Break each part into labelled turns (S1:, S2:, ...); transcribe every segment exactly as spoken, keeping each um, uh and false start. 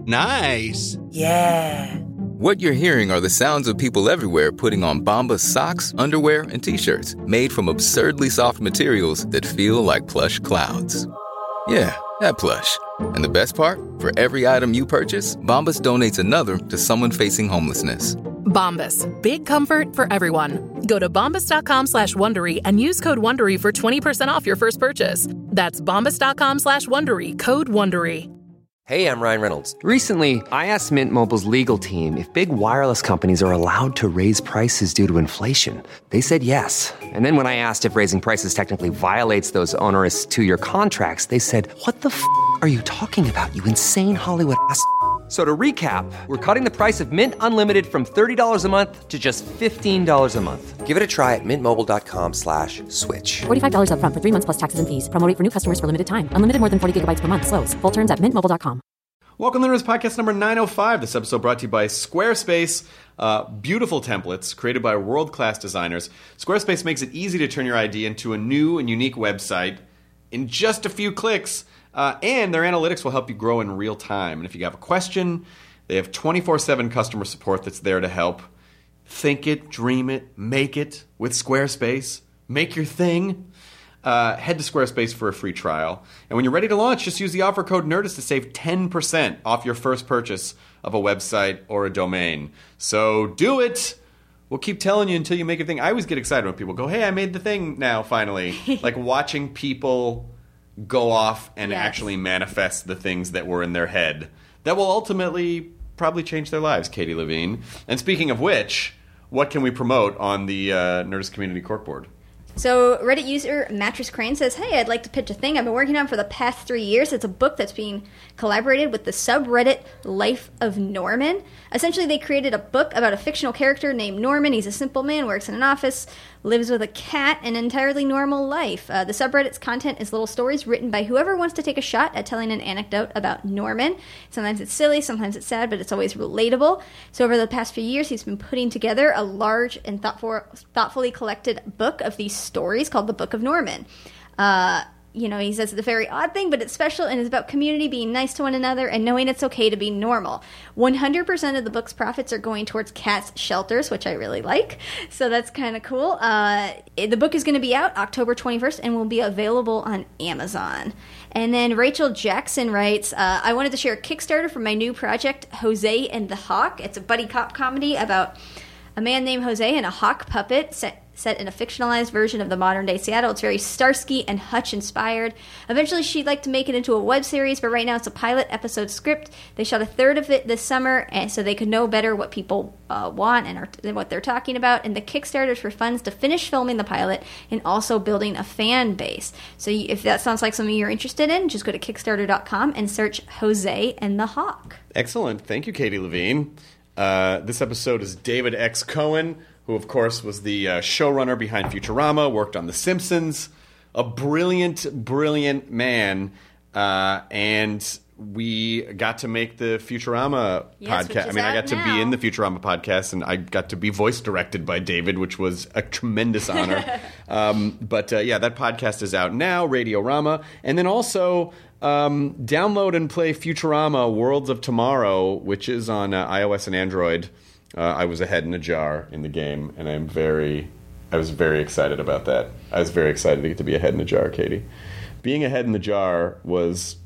S1: Nice.
S2: Yeah.
S3: What you're hearing are the sounds of people everywhere putting on Bombas socks, underwear, and T-shirts made from absurdly soft materials that feel like plush clouds. Yeah, that plush. And the best part? For every item you purchase, Bombas donates another to someone facing homelessness.
S4: Bombas. Big comfort for everyone. Go to bombas.com slash Wondery and use code Wondery for twenty percent off your first purchase. That's bombas.com slash Wondery. Code Wondery.
S5: Hey, I'm Ryan Reynolds. Recently, I asked Mint Mobile's legal team if big wireless companies are allowed to raise prices due to inflation. They said yes. And then when I asked if raising prices technically violates those onerous two-year contracts, they said, what the f*** are you talking about, you insane Hollywood ass f- So to recap, we're cutting the price of Mint Unlimited from thirty dollars a month to just fifteen dollars a month. Give it a try at mintmobile.com slash switch.
S6: forty-five dollars up front for three months plus taxes and fees. Promo rate for new customers for limited time. Unlimited more than forty gigabytes per month. Slows full terms at mint mobile dot com.
S7: Welcome to Nerds Podcast number nine oh five. This episode brought to you by Squarespace. Uh, beautiful templates created by world-class designers. Squarespace makes it easy to turn your idea into a new and unique website in just a few clicks. Uh, and their analytics will help you grow in real time. And if you have a question, they have twenty-four seven customer support that's there to help. Think it, dream it, make it with Squarespace. Make your thing. Uh, head to Squarespace for a free trial. And when you're ready to launch, just use the offer code NERDIST to save ten percent off your first purchase of a website or a domain. So do it! We'll keep telling you until you make a thing. I always get excited when people go, hey, I made the thing now, finally. Like watching people go off and yes. actually manifest the things that were in their head that will ultimately probably change their lives, Katie Levine. And speaking of which, what can we promote on the uh, Nerdist Community Corkboard?
S8: So Reddit user Mattress Crane says, hey, I'd like to pitch a thing I've been working on for the past three years. It's a book that's being collaborated with the subreddit Life of Norman. Essentially, they created a book about a fictional character named Norman. He's a simple man, works in an office, lives with a cat, an entirely normal life. Uh, the subreddit's content is little stories written by whoever wants to take a shot at telling an anecdote about Norman. Sometimes it's silly, sometimes it's sad, but it's always relatable. So over the past few years, he's been putting together a large and thoughtful, thoughtfully collected book of these stories called the Book of Norman. Uh, you know, he says it's a very odd thing, but it's special and it's about community being nice to one another and knowing it's okay to be normal. one hundred percent of the book's profits are going towards cats' shelters, which I really like. So that's kind of cool. Uh, the book is going to be out October twenty-first and will be available on Amazon. And then Rachel Jackson writes, uh, I wanted to share a Kickstarter for my new project, Jose and the Hawk. It's a buddy cop comedy about a man named Jose and a hawk puppet set set in a fictionalized version of the modern-day Seattle. It's very Starsky and Hutch-inspired. Eventually, she'd like to make it into a web series, but right now it's a pilot episode script. They shot a third of it this summer, and so they could know better what people uh, want and, are, and what they're talking about. And the Kickstarter is for funds to finish filming the pilot and also building a fan base. So you, if that sounds like something you're interested in, just go to Kickstarter dot com and search Jose and the Hawk.
S7: Excellent. Thank you, Katie Levine. Uh, this episode is David X. Cohen, who, of course, was the uh, showrunner behind Futurama, worked on The Simpsons, a brilliant, brilliant man, uh, and we got to make the Futurama
S8: yes,
S7: podcast. I mean, I got
S8: now.
S7: to be in the Futurama podcast, and I got to be voice directed by David, which was a tremendous honor. um, but, uh, yeah, that podcast is out now, Radiorama. And then also um, download and play Futurama Worlds of Tomorrow, which is on uh, iOS and Android. Uh, I was a head in a jar in the game, and I'm very, I was very excited about that. I was very excited to get to be a head in a jar, Katie. Being a head in the jar was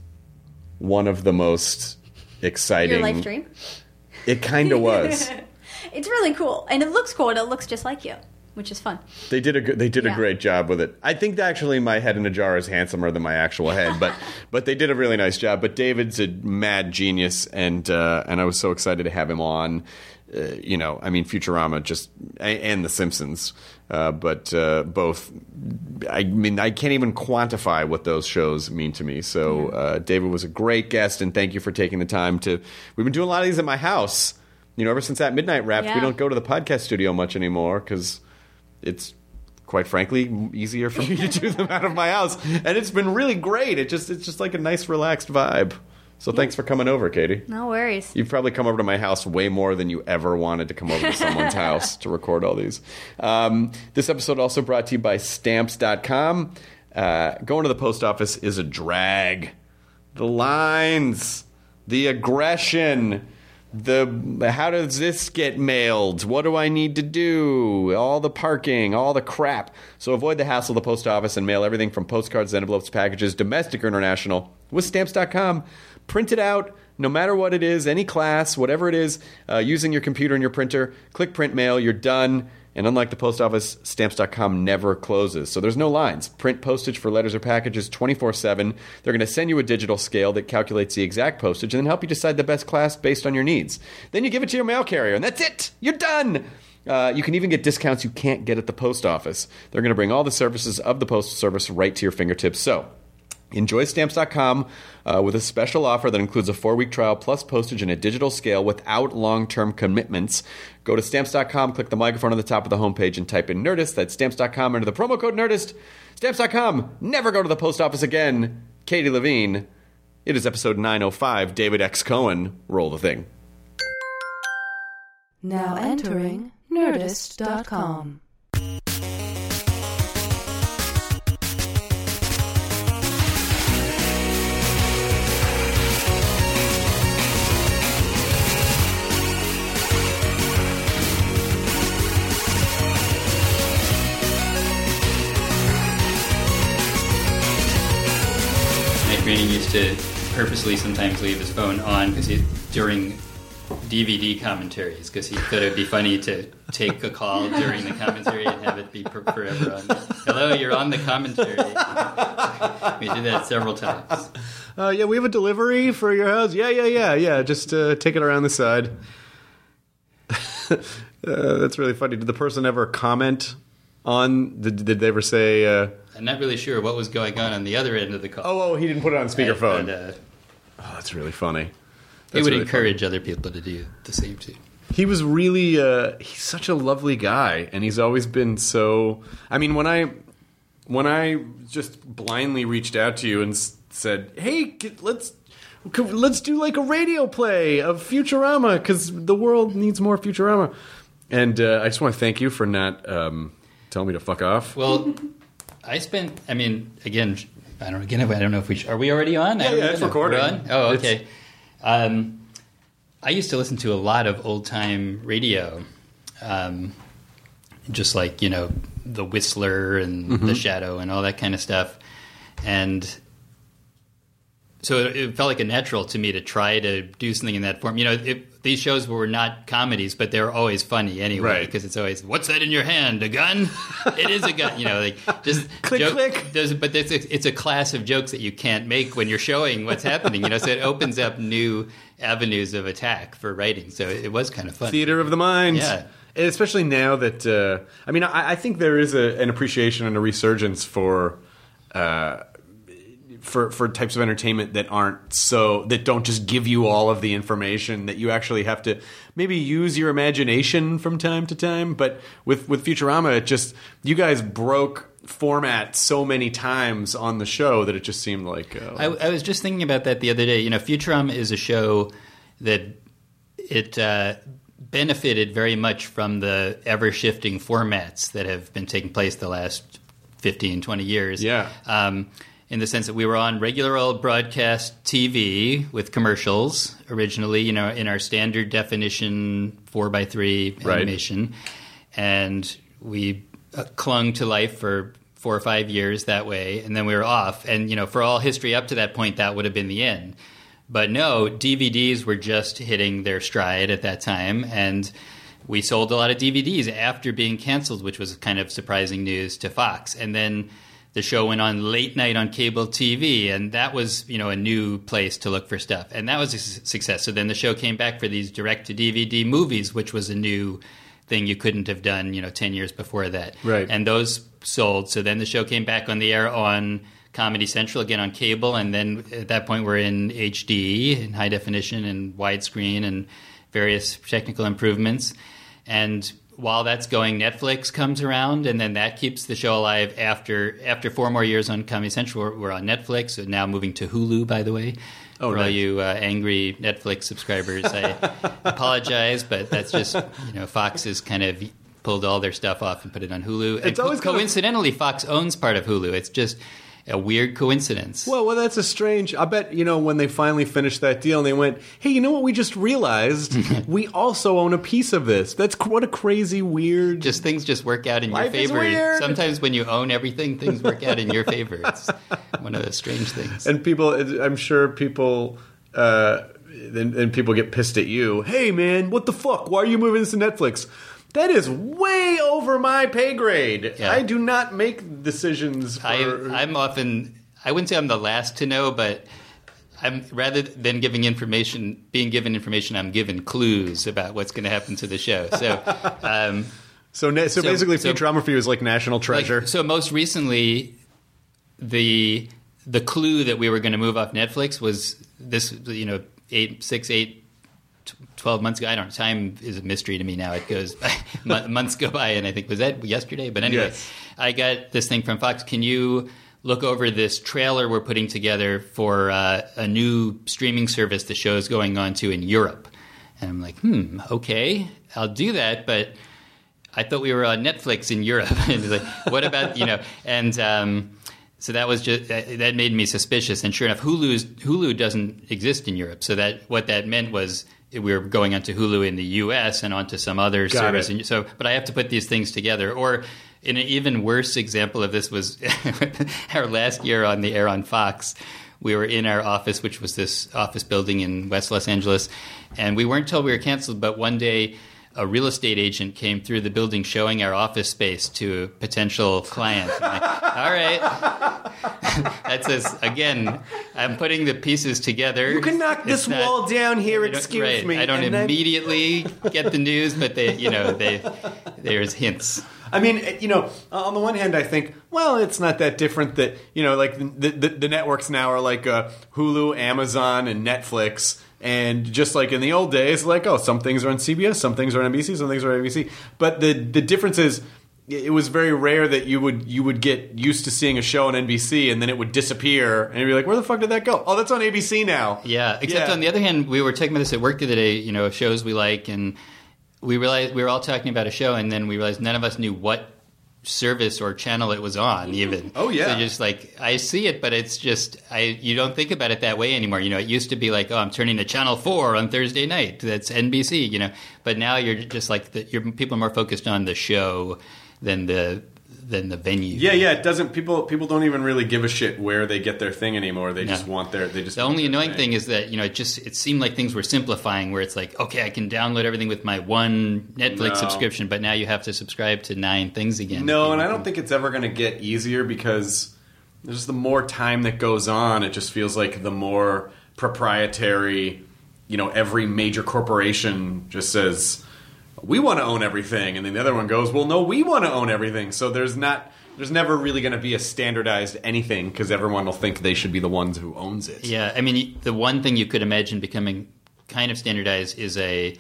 S7: one of the most exciting.
S8: Your life dream?
S7: It kind of was.
S8: It's really cool, and it looks cool, and it looks just like you, which is fun.
S7: They did a good, they did
S8: yeah.
S7: a great job with it. I think that actually my head in a jar is handsomer than my actual head, but but they did a really nice job. But David's a mad genius, and uh, and I was so excited to have him on. Uh, you know, I mean, Futurama just and The Simpsons, uh, but uh, both. I mean, I can't even quantify what those shows mean to me. So, uh, David was a great guest, and thank you for taking the time to. We've been doing a lot of these at my house. You know, ever since that Midnight Wrapped,
S8: yeah.
S7: we don't go to the podcast studio much anymore because it's, quite frankly, easier for me to do them out of my house, and it's been really great. It just it's just like a nice, relaxed vibe. So thanks for coming over, Katie.
S8: No worries.
S7: You've probably come over to my house way more than you ever wanted to come over to someone's house to record all these. Um, this episode also brought to you by Stamps dot com. Uh, going to the post office is a drag. The lines. the aggression, the how does this get mailed? What do I need to do? All the parking, all the crap. So avoid the hassle of the post office and mail everything from postcards, envelopes, packages, domestic or international, with Stamps dot com. Print it out, no matter what it is, any class, whatever it is, uh, using your computer and your printer. Click print mail, you're done. And unlike the post office, Stamps dot com never closes. So there's no lines. Print postage for letters or packages twenty-four seven. They're going to send you a digital scale that calculates the exact postage and then help you decide the best class based on your needs. Then you give it to your mail carrier, and that's it. You're done. Uh, you can even get discounts you can't get at the post office. They're going to bring all the services of the Postal Service right to your fingertips. So enjoy Stamps dot com uh, with a special offer that includes a four-week trial plus postage and a digital scale without long-term commitments. Go to Stamps dot com, click the microphone on the top of the homepage, and type in Nerdist. That's Stamps dot com under the promo code Nerdist. Stamps dot com. Never go to the post office again. Katie Levine. It is episode nine oh five. David X. Cohen. Roll the thing.
S1: Now entering Nerdist dot com.
S2: Greening used to purposely sometimes leave his phone on because he during D V D commentaries because he thought it would be funny to take a call during the commentary and have it be per- forever on. Hello, you're on the commentary. We did that several times.
S7: Uh, yeah, we have a delivery for your house. Yeah, yeah, yeah, yeah. Just uh, take it around the side. uh, that's really funny. Did the person ever comment on? Did, did they ever say? Uh,
S2: I'm not really sure what was going on on the other end of the call.
S7: Oh, oh, he didn't put it on speakerphone.
S2: But, uh,
S7: oh, that's really funny. That's
S2: he would
S7: really
S2: encourage
S7: funny.
S2: other people to do the same too.
S7: He was really, uh, he's such a lovely guy, and he's always been so. I mean, when I, when I just blindly reached out to you and s- said, "Hey, let's, let's do like a radio play of Futurama because the world needs more Futurama," and uh, I just want to thank you for not um, telling me to fuck off.
S2: Well. I spent, I mean, again, I don't again, I don't know if we should, are we already on?
S7: Yeah,
S2: I
S7: yeah, it's recording.
S2: We're on? Oh, okay. Um, I used to listen to a lot of old-time radio, um, just like, you know, The Whistler and
S7: Mm-hmm.
S2: The Shadow and all that kind of stuff. And so it, it felt like a natural to me to try to do something in that form. You know, it, these shows were not comedies, but they were always funny anyway.
S7: Right.
S2: Because it's always, what's that in your hand? A gun? It is a gun. You know, like just
S7: Click,
S2: joke,
S7: click.
S2: There's, but there's a, it's a class of jokes that you can't make when you're showing what's happening. You know, so it opens up new avenues of attack for writing. So it, it was kind of fun.
S7: Theater of the mind.
S2: Yeah.
S7: And especially now that, uh, I mean, I, I think there is a, an appreciation and a resurgence for, uh, for for types of entertainment that aren't so, that don't just give you all of the information, that you actually have to maybe use your imagination from time to time. But with, with Futurama, it just, you guys broke format so many times on the show that it just seemed like... Uh,
S2: I, I was just thinking about that the other day. You know, Futurama is a show that it uh, benefited very much from the ever-shifting formats that have been taking place the last fifteen, twenty years.
S7: Yeah.
S2: Um, in the sense that we were on regular old broadcast T V with commercials originally, you know, in our standard definition four by three
S7: Right.
S2: animation. And we uh, clung to life for four or five years that way, and then we were off. And, you know, for all history up to that point, that would have been the end. But no, D V Ds were just hitting their stride at that time, and we sold a lot of D V Ds after being canceled, which was kind of surprising news to Fox. And then the show went on late night on cable T V, and that was, you know, a new place to look for stuff. And that was a su- success. So then the show came back for these direct-to-D V D movies, which was a new thing you couldn't have done, you know, ten years before that.
S7: Right.
S2: And those sold. So then the show came back on the air on Comedy Central, again on cable, and then at that point we're in H D, in high definition and widescreen and various technical improvements. And while that's going, Netflix comes around, and then that keeps the show alive after after four more years on Comedy Central. We're, we're on Netflix, so now moving to Hulu, by the way.
S7: Oh,
S2: For all
S7: nice.
S2: you uh, angry Netflix subscribers, I apologize, but that's just, you know, Fox has kind of pulled all their stuff off and put it on Hulu.
S7: It's
S2: and
S7: always
S2: co-
S7: kind of-
S2: coincidentally, Fox owns part of Hulu. It's just a weird coincidence.
S7: Well, well, that's a strange. I bet, you know, when they finally finished that deal and they went, hey, you know what we just realized? We also own a piece of this. That's what a crazy, weird.
S2: Just things just work out in
S7: Life
S2: your
S7: is
S2: favor.
S7: weird.
S2: Sometimes when you own everything, things work out in your favor. It's one of those strange things.
S7: And people, I'm sure people, uh, then, then people get pissed at you. Hey, man, what the fuck? Why are you moving this to Netflix? That is way over my pay grade.
S2: Yeah.
S7: I do not make decisions for...
S2: I, I'm often, I wouldn't say I'm the last to know, but I'm rather than giving information, being given information, I'm given clues about what's going to happen to the show. So, um,
S7: so, so, so basically,
S2: so,
S7: Futurama for you is like National Treasure.
S2: Like, so most recently, the the clue that we were going to move off Netflix was this, you know, eight, six, eight, twelve months ago. I don't know. Time is a mystery to me now. It goes by, months go by, and I think, was that yesterday? But anyway,
S7: yes.
S2: I got this thing from Fox. Can you look over this trailer we're putting together for uh, a new streaming service the show's going on to in Europe? And I'm like, hmm, okay, I'll do that, but I thought we were on Netflix in Europe. And he's like, what about, you know, and um, so that was just, that made me suspicious. And sure enough, Hulu's, Hulu doesn't exist in Europe. So that what that meant was we were going onto Hulu in the U S and onto some other
S7: Got
S2: service.
S7: it.
S2: And so, but I have to put these things together. Or in an even worse example of this was our last year on the air on Fox. We were in our office, which was this office building in West Los Angeles, and we weren't told we were canceled, but one day a real estate agent came through the building showing our office space to a potential client. I'm like, all right. That says, again, I'm putting the pieces together.
S7: You can knock this
S2: It's not-
S7: wall down here,
S2: I don't-
S7: excuse
S2: right.
S7: me.
S2: I don't
S7: and then-
S2: immediately get the news, but they, you know, they there's hints.
S7: I mean, you know, on the one hand, I think, well, it's not that different that, you know, like the the, the networks now are like uh, Hulu, Amazon, and Netflix. And just like in the old days, like, oh, some things are on C B S, some things are on N B C, some things are on A B C. But the the difference is, it was very rare that you would you would get used to seeing a show on N B C and then it would disappear, and you'd be like, where the fuck did that go? Oh, that's on A B C now.
S2: Yeah, except
S7: Yeah.
S2: on the other hand, we were talking about this at work the other day, you know, shows we like, and we realized we were all talking about a show, and then we realized none of us knew what service or channel it was on even.
S7: Oh, yeah.
S2: So just like, I see it, but it's just, I you don't think about it that way anymore. You know, it used to be like, oh, I'm turning to Channel four on Thursday night. That's N B C, you know. But now you're just like, the, you're, people are more focused on the show than the than the venue.
S7: Yeah, yeah. It doesn't. People people don't even really give a shit where they get their thing anymore. They
S2: No.
S7: just want their. They just.
S2: The
S7: want
S2: only
S7: their
S2: annoying thing is that, you know, it just it seemed like things were simplifying, where it's like, okay, I can download everything with my one Netflix
S7: No.
S2: subscription, but now you have to subscribe to nine things again.
S7: No, and I don't think it's ever going to get easier because there's just the more time that goes on, it just feels like the more proprietary. You know, every major corporation just says, we want to own everything, and then the other one goes, well, no, we want to own everything. So there's not, there's never really going to be a standardized anything because everyone will think they should be the ones who owns it.
S2: Yeah, I mean, the one thing you could imagine becoming kind of standardized is a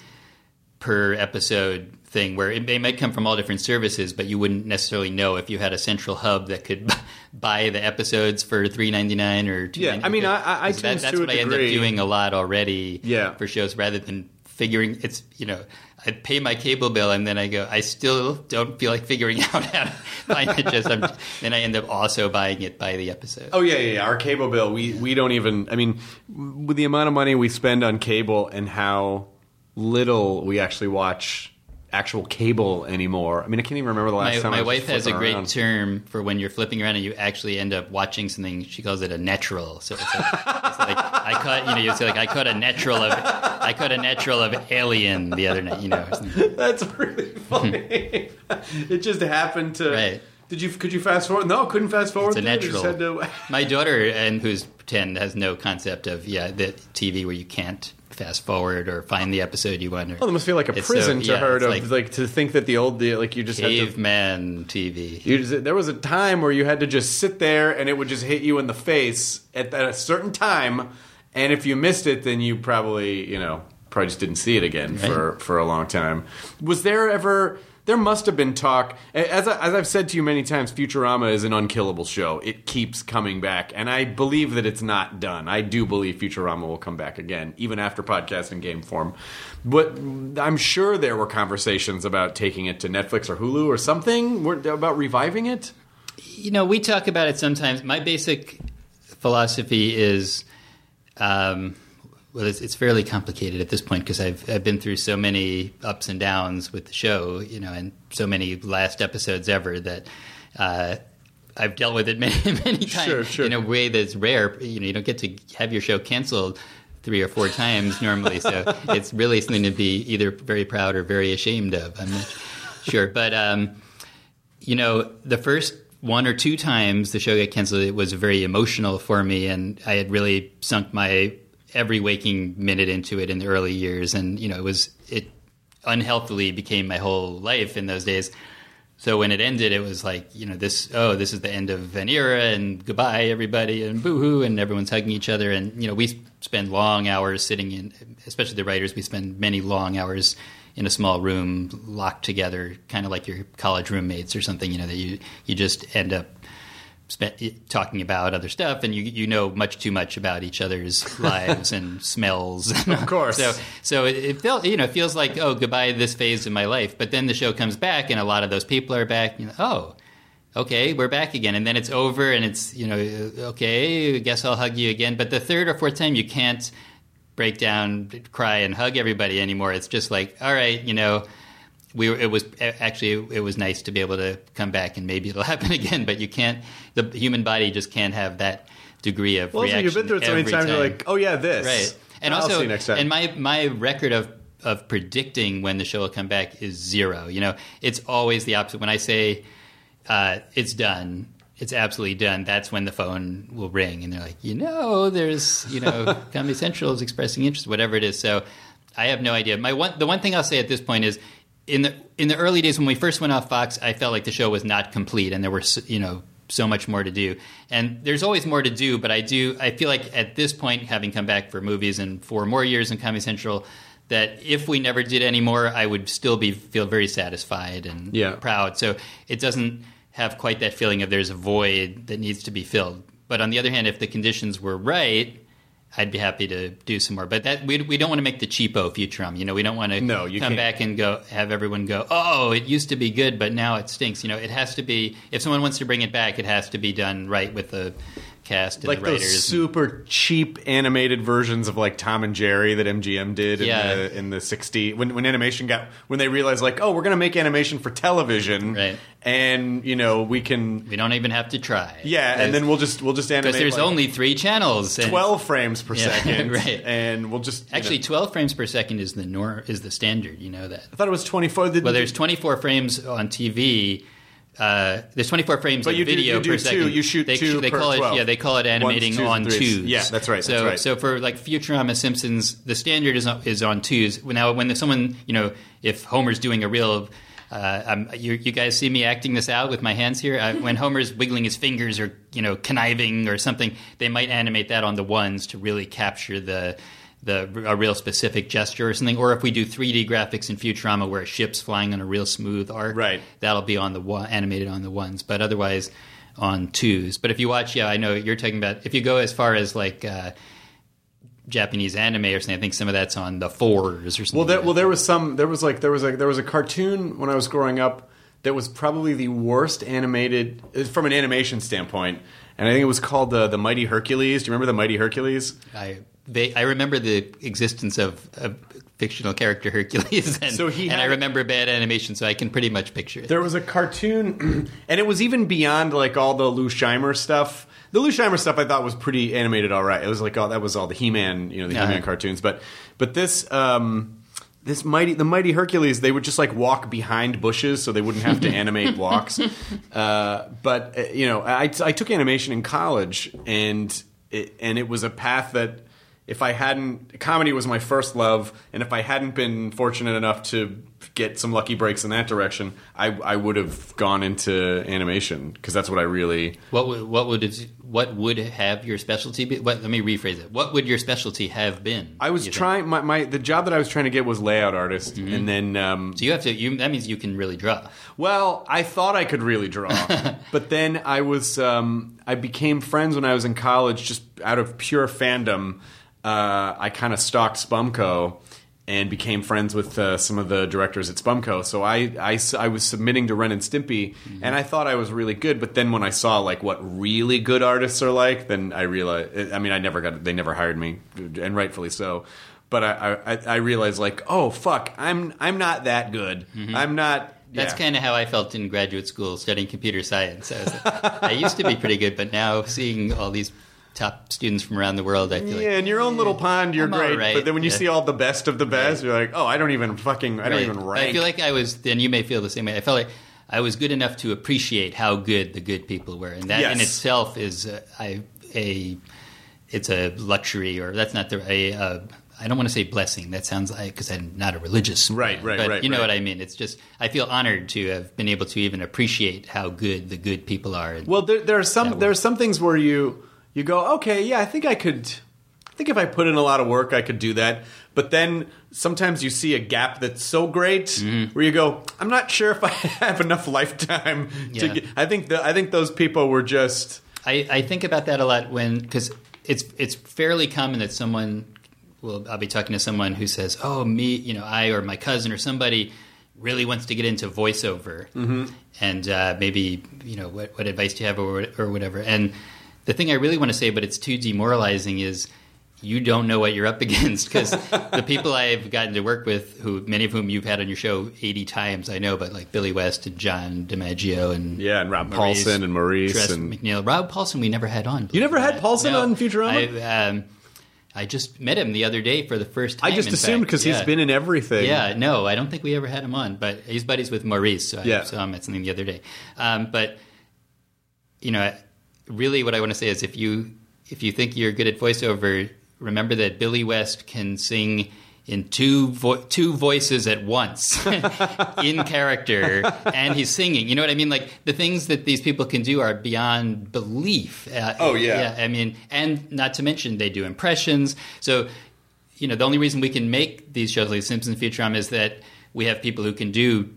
S2: per episode thing where it, they might come from all different services, but you wouldn't necessarily know if you had a central hub that could buy the episodes for three ninety-nine or two ninety-nine.
S7: Yeah, I mean, I- I-
S2: So that,
S7: iTunes
S2: that's
S7: to a
S2: what I end up
S7: degree.
S2: doing a lot already
S7: Yeah.
S2: for shows rather than figuring it's, you know, I pay my cable bill and then I go, I still don't feel like figuring out how to find it. Just I'm, then I end up also buying it by the episode.
S7: Oh yeah, yeah, yeah. Our cable bill, we we don't even. I mean, with the amount of money we spend on cable and how little we actually watch actual cable anymore. I mean, I can't even remember the last
S2: My,
S7: time. I
S2: my
S7: was
S2: wife
S7: just
S2: has a
S7: flipping
S2: great
S7: around.
S2: term for when you're flipping around and you actually end up watching something. She calls it a natural. So it's like, it's like I caught, you know, you say like I caught a natural of I caught a natural of Alien the other night, you know. Or something.
S7: That's really funny. It just happened to.
S2: Right.
S7: Did you? Could you fast forward? No, couldn't fast forward.
S2: It's a
S7: through it. You just
S2: natural.
S7: had to-
S2: My daughter, and who's ten, has no concept of yeah the T V where you can't fast forward or find the episode you want. Or,
S7: Well, it must feel like a
S2: It's so-
S7: prison to
S2: yeah,
S7: her
S2: it's
S7: to
S2: like
S7: like, to think that the old the, like you just had to.
S2: caveman T V.
S7: You just, there was a time where you had to just sit there and it would just hit you in the face at, at a certain time, and if you missed it, then you probably you know probably just didn't see it again for for a long time. Was there ever? There must have been talk. As, I, as I've said to you many times, Futurama is an unkillable show. It keeps coming back, and I believe that it's not done. I do believe Futurama will come back again, even after podcast and game form. But I'm sure there were conversations about taking it to Netflix or Hulu or something, about reviving it.
S2: You know, we talk about it sometimes. My basic philosophy is, um, well, it's, it's fairly complicated at this point because I've I've been through so many ups and downs with the show, you know, and so many last episodes ever that uh, I've dealt with it many many times
S7: sure, sure.
S2: in a way that's rare. You know, you don't get to have your show canceled three or four times normally, so it's really something to be either very proud or very ashamed of. I'm not sure, but um, you know, the first one or two times the show got canceled, it was very emotional for me, and I had really sunk my every waking minute into it in the early years, and you know, it was it unhealthily became my whole life in those days. So when it ended, it was like, you know, this oh, this is the end of an era, and goodbye everybody, and boo-hoo, and everyone's hugging each other, and you know, we spend long hours sitting in, especially the writers, we spend many long hours in a small room locked together, kind of like your college roommates or something, you know, that you you just end up Spent, talking about other stuff, and you you know much too much about each other's lives and smells.
S7: Of course.
S2: So so it, it felt you know it feels like, oh, goodbye this phase of my life. But then the show comes back, and a lot of those people are back. You know, oh, okay, we're back again, and then it's over, and it's you know okay, I guess I'll hug you again. But the third or fourth time, you can't break down, cry, and hug everybody anymore. It's just like, all right, you know. We were, it was actually it was nice to be able to come back, and maybe it'll happen again. But you can't. The human body just can't have that degree of
S7: well,
S2: reaction.
S7: So you've been through it so many
S2: every
S7: times.
S2: time.
S7: You're like, oh yeah, this.
S2: Right. And
S7: I'll
S2: also,
S7: see you next time.
S2: and my my record of of predicting when the show will come back is zero. You know, it's always the opposite. When I say uh, it's done, it's absolutely done. That's when the phone will ring, and they're like, you know, there's you know, Comedy Central is expressing interest, whatever it is. So I have no idea. My one the one thing I'll say at this point is. In the in the early days when we first went off Fox, I felt like the show was not complete, and there were you know so much more to do. And there's always more to do, but I do I feel like at this point, having come back for movies and four more years in Comedy Central, that if we never did any more, I would still be feel very satisfied and
S7: yeah.
S2: proud. So it doesn't have quite that feeling of there's a void that needs to be filled. But on the other hand, if the conditions were right, I'd be happy to do some more, but that we we don't want to make the cheapo Futurama. You know, we don't want to
S7: no, you
S2: come
S7: can't.
S2: back and go have everyone go, oh, it used to be good, but now it stinks. You know, it has to be. If someone wants to bring it back, it has to be done right with the cast and
S7: like
S2: the writers.
S7: Those super cheap animated versions of like Tom and Jerry that M G M did in
S2: Yeah.
S7: the in the sixties when when animation got when they realized like, oh, we're going to make animation for television,
S2: Right.
S7: and you know we can
S2: We don't even have to try.
S7: yeah, and then we'll just we'll just animate
S2: because there's
S7: like
S2: only three channels. And
S7: twelve frames per
S2: Yeah,
S7: second,
S2: right.
S7: and we'll just you
S2: actually
S7: know.
S2: twelve frames per second is the nor is the standard. You know that.
S7: I thought it was twenty-four. The,
S2: Well, there's twenty-four frames on T V. Uh, there's twenty-four frames
S7: But
S2: of
S7: you do-
S2: video
S7: you do
S2: per
S7: two-
S2: second.
S7: you shoot
S2: they,
S7: two
S2: they
S7: per
S2: call it
S7: twelve.
S2: yeah they call it animating
S7: Ones, twos,
S2: on
S7: and threes.
S2: twos.
S7: Yeah, that's right,
S2: So
S7: that's right.
S2: so for like Futurama, Simpsons, the standard is on, is on twos. Now when someone you know if Homer's doing a real uh, um, you, you guys see me acting this out with my hands here. Uh, when Homer's wiggling his fingers or you know conniving or something, they might animate that on the ones to really capture the. The a real specific gesture or something, or if we do three D graphics in Futurama where a ship's flying on a real smooth arc,
S7: right.
S2: that'll be on the one, animated on the ones, but otherwise on twos. But if you watch, yeah, I know you're talking about. If you go as far as like uh, Japanese anime or something, I think some of that's on the fours or something.
S7: Well, there,
S2: like
S7: well, there was some. There was like there was a there was a cartoon when I was growing up that was probably the worst animated from an animation standpoint, and I think it was called the the Mighty Hercules. Do you remember the Mighty Hercules?
S2: I they, I remember the existence of a fictional character Hercules, and,
S7: So he
S2: and
S7: had-
S2: I remember bad animation, so I can pretty much picture it.
S7: There was a cartoon, and it was even beyond like all the Lou Scheimer stuff. The Lou Scheimer stuff I thought was pretty animated, all right. It was like all that was all the He-Man, you know, the
S2: Uh-huh.
S7: He-Man cartoons. But but this um, this mighty the Mighty Hercules, they would just like walk behind bushes, so they wouldn't have to animate walks. Uh, but uh, you know, I, I took animation in college, and it, and it was a path that. If I hadn't, comedy was my first love, and if I hadn't been fortunate enough to get some lucky breaks in that direction, I, I would have gone into animation because that's what I really.
S2: What would what would it, what would have your specialty be? What, let me rephrase it. What would your specialty have been?
S7: I was
S2: you think?
S7: trying my, my the job that I was trying to get was layout artist,
S2: Mm-hmm.
S7: and then um,
S2: So you have to. You, that means you can really draw.
S7: well, I thought I could really draw, but then I was um, I became friends when I was in college just out of pure fandom. Uh, I kind of stalked Spumco, and became friends with uh, some of the directors at Spumco. So I, I, I was submitting to Ren and Stimpy, mm-hmm. and I thought I was really good. But then when I saw like what really good artists are like, then I realized. I mean, I never got. They never hired me, and rightfully so. But I, I, I realized like, oh fuck, I'm I'm not that good. Mm-hmm. I'm not.
S2: That's
S7: yeah.
S2: kind of how I felt in graduate school studying computer science. I, was like, I used to be pretty good, but now seeing all these top students from around the world, I feel like...
S7: Yeah, in your own little pond, you're
S2: I'm
S7: great.
S2: right.
S7: But then when you
S2: yeah.
S7: see all the best of the best, right. you're like, oh, I don't even fucking... I
S2: right.
S7: don't even rank.
S2: I feel like I was... And you may feel the same way. I felt like I was good enough to appreciate how good the good people were. And that
S7: yes.
S2: in itself is a, I, a... It's a luxury, or that's not the... A, uh, I don't want to say blessing. That sounds like... Because I'm not a religious...
S7: Right, right,
S2: but
S7: right.
S2: you know
S7: right.
S2: what I mean. It's just... I feel honored to have been able to even appreciate how good the good people are. And
S7: well, there, there are some there are some things where you... You go, okay, yeah, I think I could, I think if I put in a lot of work, I could do that. But then sometimes you see a gap that's so great mm-hmm. where you go, I'm not sure if I have enough lifetime
S2: yeah.
S7: to get, I think the, I think those people were just...
S2: I, I think about that a lot when, because it's, it's fairly common that someone, well, I'll be talking to someone who says, oh, me, you know, I or my cousin or somebody really wants to get into voiceover. Mm-hmm. And uh, maybe, you know, what, what advice do you have or, or whatever. And the thing I really want to say, but it's too demoralizing, is you don't know what you're up against, because the people I've gotten to work with, who many of whom you've had on your show eighty times, I know, but like Billy West and John DiMaggio and
S7: yeah, and Rob
S2: Maurice,
S7: Paulson and Maurice
S2: Tress
S7: and
S2: McNeil. Rob Paulson we never had on.
S7: You never had
S2: that.
S7: Paulson
S2: no,
S7: on Futurama?
S2: I, um, I just met him the other day for the first time.
S7: I just assumed because
S2: yeah.
S7: he's been in everything.
S2: Yeah, no, I don't think we ever had him on, but he's buddies with Maurice, so I
S7: yeah.
S2: saw him at something the other day. Um, but you know. Really, what I want to say is, if you if you think you're good at voiceover, remember that Billy West can sing in two vo- two voices at once, in character, and he's singing. You know what I mean? Like, the things that these people can do are beyond belief. Uh,
S7: oh yeah.
S2: yeah. I mean, and not to mention they do impressions. So, you know, the only reason we can make these shows like Simpsons, Futurama is that we have people who can do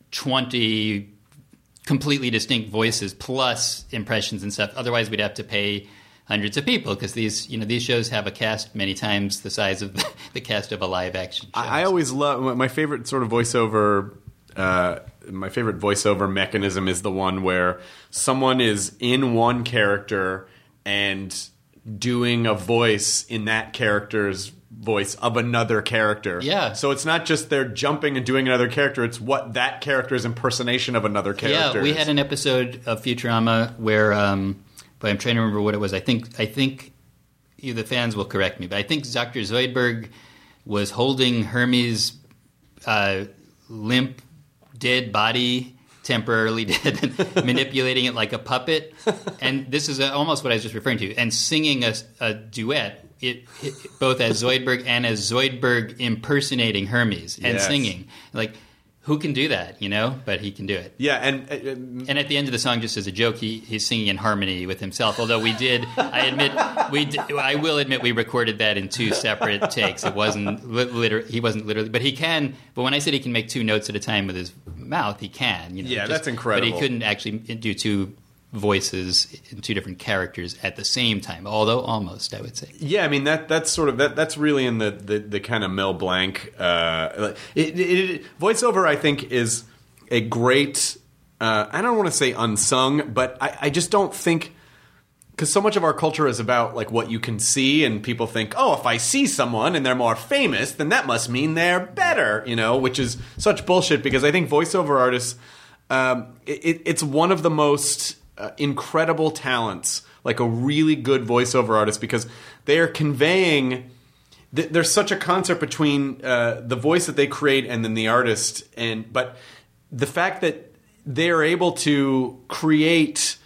S2: twenty completely distinct voices plus impressions and stuff. Otherwise, we'd have to pay hundreds of people, because these, you know, these shows have a cast many times the size of the, the cast of a live action show.
S7: I, I always love my favorite sort of voiceover. Uh, my favorite voiceover mechanism is the one where someone is in one character and doing a voice in that character's voice of another character.
S2: Yeah.
S7: So it's not just they're jumping and doing another character, it's what that character's impersonation of another character
S2: Yeah, we
S7: is.
S2: had an episode of Futurama where, um, but I'm trying to remember what it was. I think, I think you, the fans will correct me, but I think Doctor Zoidberg was holding Hermes' uh, limp, dead body, temporarily dead, and manipulating it like a puppet. And this is almost what I was just referring to. And singing a, a duet, it, it both as Zoidberg and as Zoidberg impersonating Hermes and
S7: yes.
S2: singing. Like, who can do that, you know? But he can do it.
S7: Yeah, and... Uh,
S2: and at the end of the song, just as a joke, he, he's singing in harmony with himself. Although we did, I admit, we did, I will admit we recorded that in two separate takes. It wasn't literally, he wasn't literally, but he can, but when I said he can make two notes at a time with his mouth, he can. You know,
S7: yeah,
S2: just,
S7: that's incredible.
S2: But he couldn't actually do two voices in two different characters at the same time, although almost, I would say.
S7: Yeah, I mean, that that's sort of, that that's really in the, the, the kind of Mel Blanc, uh, it, it, it, voiceover, I think, is a great, uh, I don't want to say unsung, but I, I just don't think, because so much of our culture is about like what you can see, and people think, oh, if I see someone and they're more famous, then that must mean they're better, you know, which is such bullshit, because I think voiceover artists, um, it, it's one of the most uh, incredible talents, like a really good voiceover artist, because they are conveying... th- there's such a concert between uh, the voice that they create and then the artist, and but the fact that they're able to create...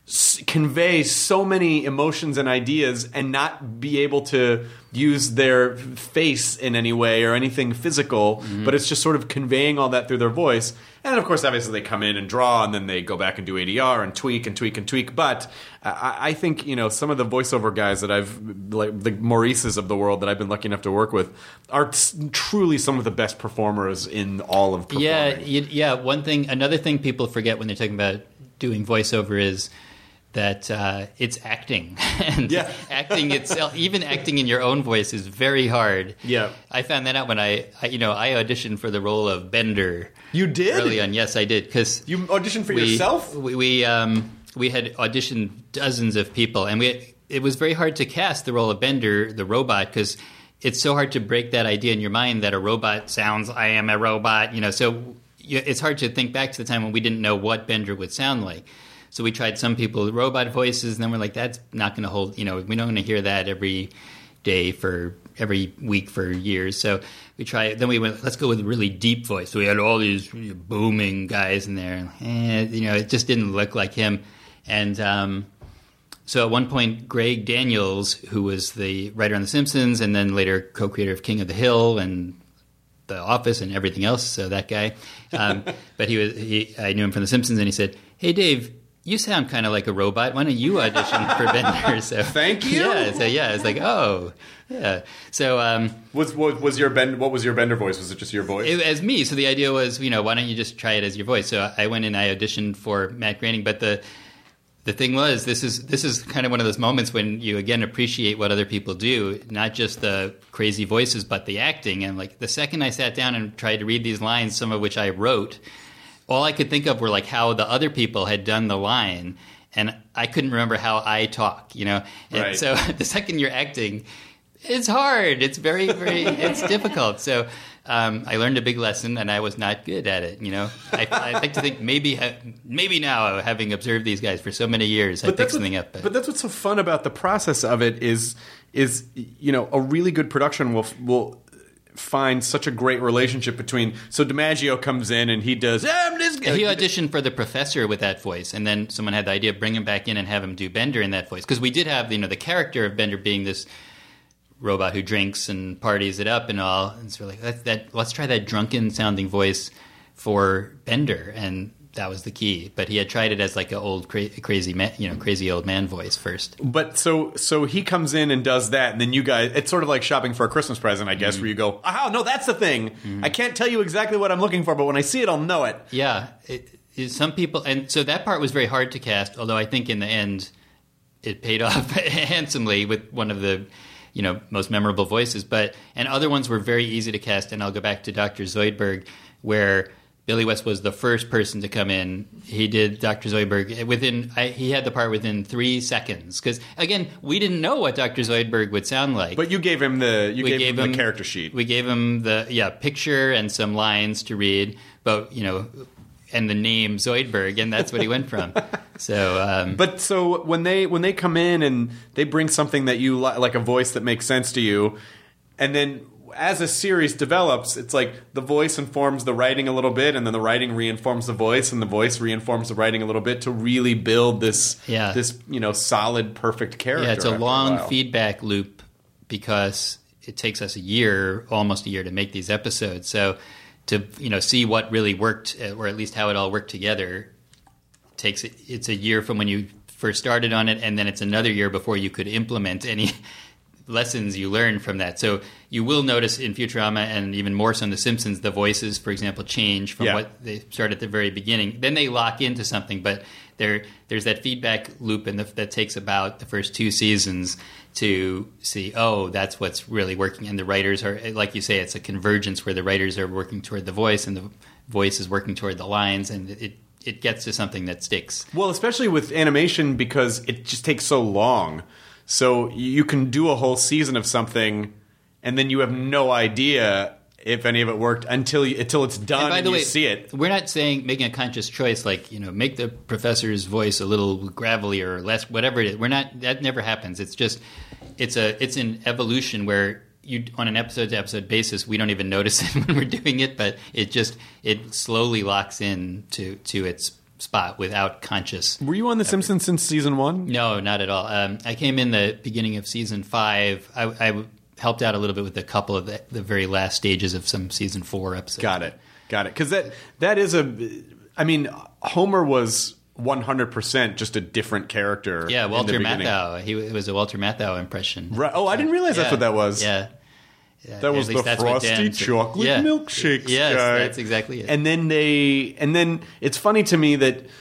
S7: convey so many emotions and ideas and not be able to use their face in any way or anything physical, mm-hmm. but it's just sort of conveying all that through their voice. And of course, obviously, they come in and draw, and then they go back and do A D R and tweak and tweak and tweak. But I, I think, you know, some of the voiceover guys that I've, like the Maurices of the world that I've been lucky enough to work with, are t- truly some of the best performers in all of performing.
S2: Yeah, yeah. One thing, another thing people forget when they're talking about doing voiceover is that uh, it's acting. and
S7: Yeah.
S2: acting itself, even acting in your own voice is very hard.
S7: Yeah.
S2: I found that out when I, I you know, I auditioned for the role of Bender.
S7: You did?
S2: Early on, yes, I did. Because
S7: You auditioned for
S2: we,
S7: yourself?
S2: We we, um, we had auditioned dozens of people, and we it was very hard to cast the role of Bender, the robot, because it's so hard to break that idea in your mind that a robot sounds, I am a robot, you know. So you, it's hard to think back to the time when we didn't know what Bender would sound like. So we tried some people with robot voices, and then we're like, that's not going to hold, you know, we don't want to hear that every day for every week for years. So we tried, then we went, let's go with a really deep voice. So we had all these booming guys in there, and, you know, it just didn't look like him. And um, so at one point, Greg Daniels, who was the writer on The Simpsons and then later co-creator of King of the Hill and The Office and everything else, so that guy, um, but he was, he, I knew him from The Simpsons, and he said, hey, Dave, you sound kind of like a robot. Why don't you audition for Bender? So
S7: Thank you.
S2: Yeah. So yeah, it's like, oh, yeah. So um,
S7: Was, was was your Bend? What was your Bender voice? Was it just your voice?
S2: it, as me. So the idea was, you know, why don't you just try it as your voice? So I went and I auditioned for Matt Groening. But the the thing was, this is this is kind of one of those moments when you again appreciate what other people do, not just the crazy voices, but the acting. And like the second I sat down and tried to read these lines, some of which I wrote, all I could think of were like how the other people had done the line, and I couldn't remember how I talk, you know. And
S7: Right.
S2: so the second you're acting, it's hard. It's very, very, it's difficult. So um, I learned a big lesson, and I was not good at it. You know, I, I like to think maybe, maybe now, having observed these guys for so many years, I picked
S7: that's
S2: something
S7: what,
S2: up. But,
S7: but that's what's so fun about the process of it is is you know a really good production will will find such a great relationship between. So DiMaggio comes in and he does. I'm this guy.
S2: he auditioned for the professor with that voice, and then someone had the idea of bring him back in and have him do Bender in that voice, because we did have, you know, the character of Bender being this robot who drinks and parties it up and all. And so we're like, that, that, let's try that drunken sounding voice for Bender, and that was the key. But he had tried it as like an old cra- crazy man, you know, crazy old man voice first.
S7: But so so he comes in and does that, and then you guys. It's sort of like shopping for a Christmas present, I guess,
S2: Mm-hmm.
S7: where you go, "Aha, no, that's the thing. I can't tell you exactly what I'm looking for, but when I see it, I'll know it."
S2: Yeah, it, it, some people, and so that part was very hard to cast. Although I think in the end, it paid off handsomely with one of the, you know, most memorable voices. But and other ones were very easy to cast. And I'll go back to Doctor Zoidberg, where Billy West was the first person to come in. He did Doctor Zoidberg within. I, he had the part within three seconds because again, we didn't know what Doctor Zoidberg would sound like.
S7: But you gave him the you
S2: We
S7: gave,
S2: gave
S7: him,
S2: him-
S7: the character sheet.
S2: We gave him the yeah picture and some lines to read, but you know, and the name Zoidberg, and that's what he went from. So, um,
S7: But so when they when they come in and they bring something that you li- like a voice that makes sense to you, and then as a series develops, it's like the voice informs the writing a little bit, and then the writing reinforms the voice, and the voice reinforms the writing a little bit to really build this
S2: Yeah.
S7: this you know solid perfect character.
S2: yeah, it's a
S7: after
S2: long
S7: while.
S2: feedback loop because it takes us a year, almost a year, to make these episodes. So, to you know, see what really worked, uh, or at least how it all worked together, takes it's a year from when you first started on it, and then it's another year before you could implement any lessons you learned from that. So you will notice in Futurama, and even more so in The Simpsons, the voices, for example, change from
S7: Yeah.
S2: what they start at the very beginning. Then they lock into something, but there there's that feedback loop, and that takes about the first two seasons to see, oh, that's what's really working. And the writers are, like you say, it's a convergence where the writers are working toward the voice, and the voice is working toward the lines, and it it gets to something that sticks.
S7: Well, especially with animation because it just takes so long. So you can do a whole season of something, and then you have no idea if any of it worked until you, until it's done
S2: And by
S7: and
S2: the
S7: you
S2: way,
S7: see it.
S2: we're not saying making a conscious choice, like, you know, make the professor's voice a little gravelly or less, whatever it is. We're not. That never happens. It's just it's a it's an evolution where you on an episode to episode basis, we don't even notice it when we're doing it, but it just it slowly locks in to to its spot without conscious.
S7: Were you on The Simpsons since season one?
S2: No, not at all. Um, I came in the beginning of season five. I, I helped out a little bit with a couple of the, the very last stages of some season four episodes.
S7: Got it. Got it. Because that that is a. I mean, Homer was one hundred percent just a different character.
S2: Yeah,
S7: in the
S2: Walter
S7: beginning.
S2: Matthau. He it was a Walter Matthau impression.
S7: Right. Oh, I didn't realize that's
S2: Yeah,
S7: what that was.
S2: Yeah. Yeah,
S7: That
S2: at
S7: was the
S2: least that's what
S7: frosty
S2: Dan said.
S7: chocolate
S2: Yeah.
S7: milkshakes
S2: Yes,
S7: guy.
S2: that's exactly it.
S7: And then they, and then it's funny to me that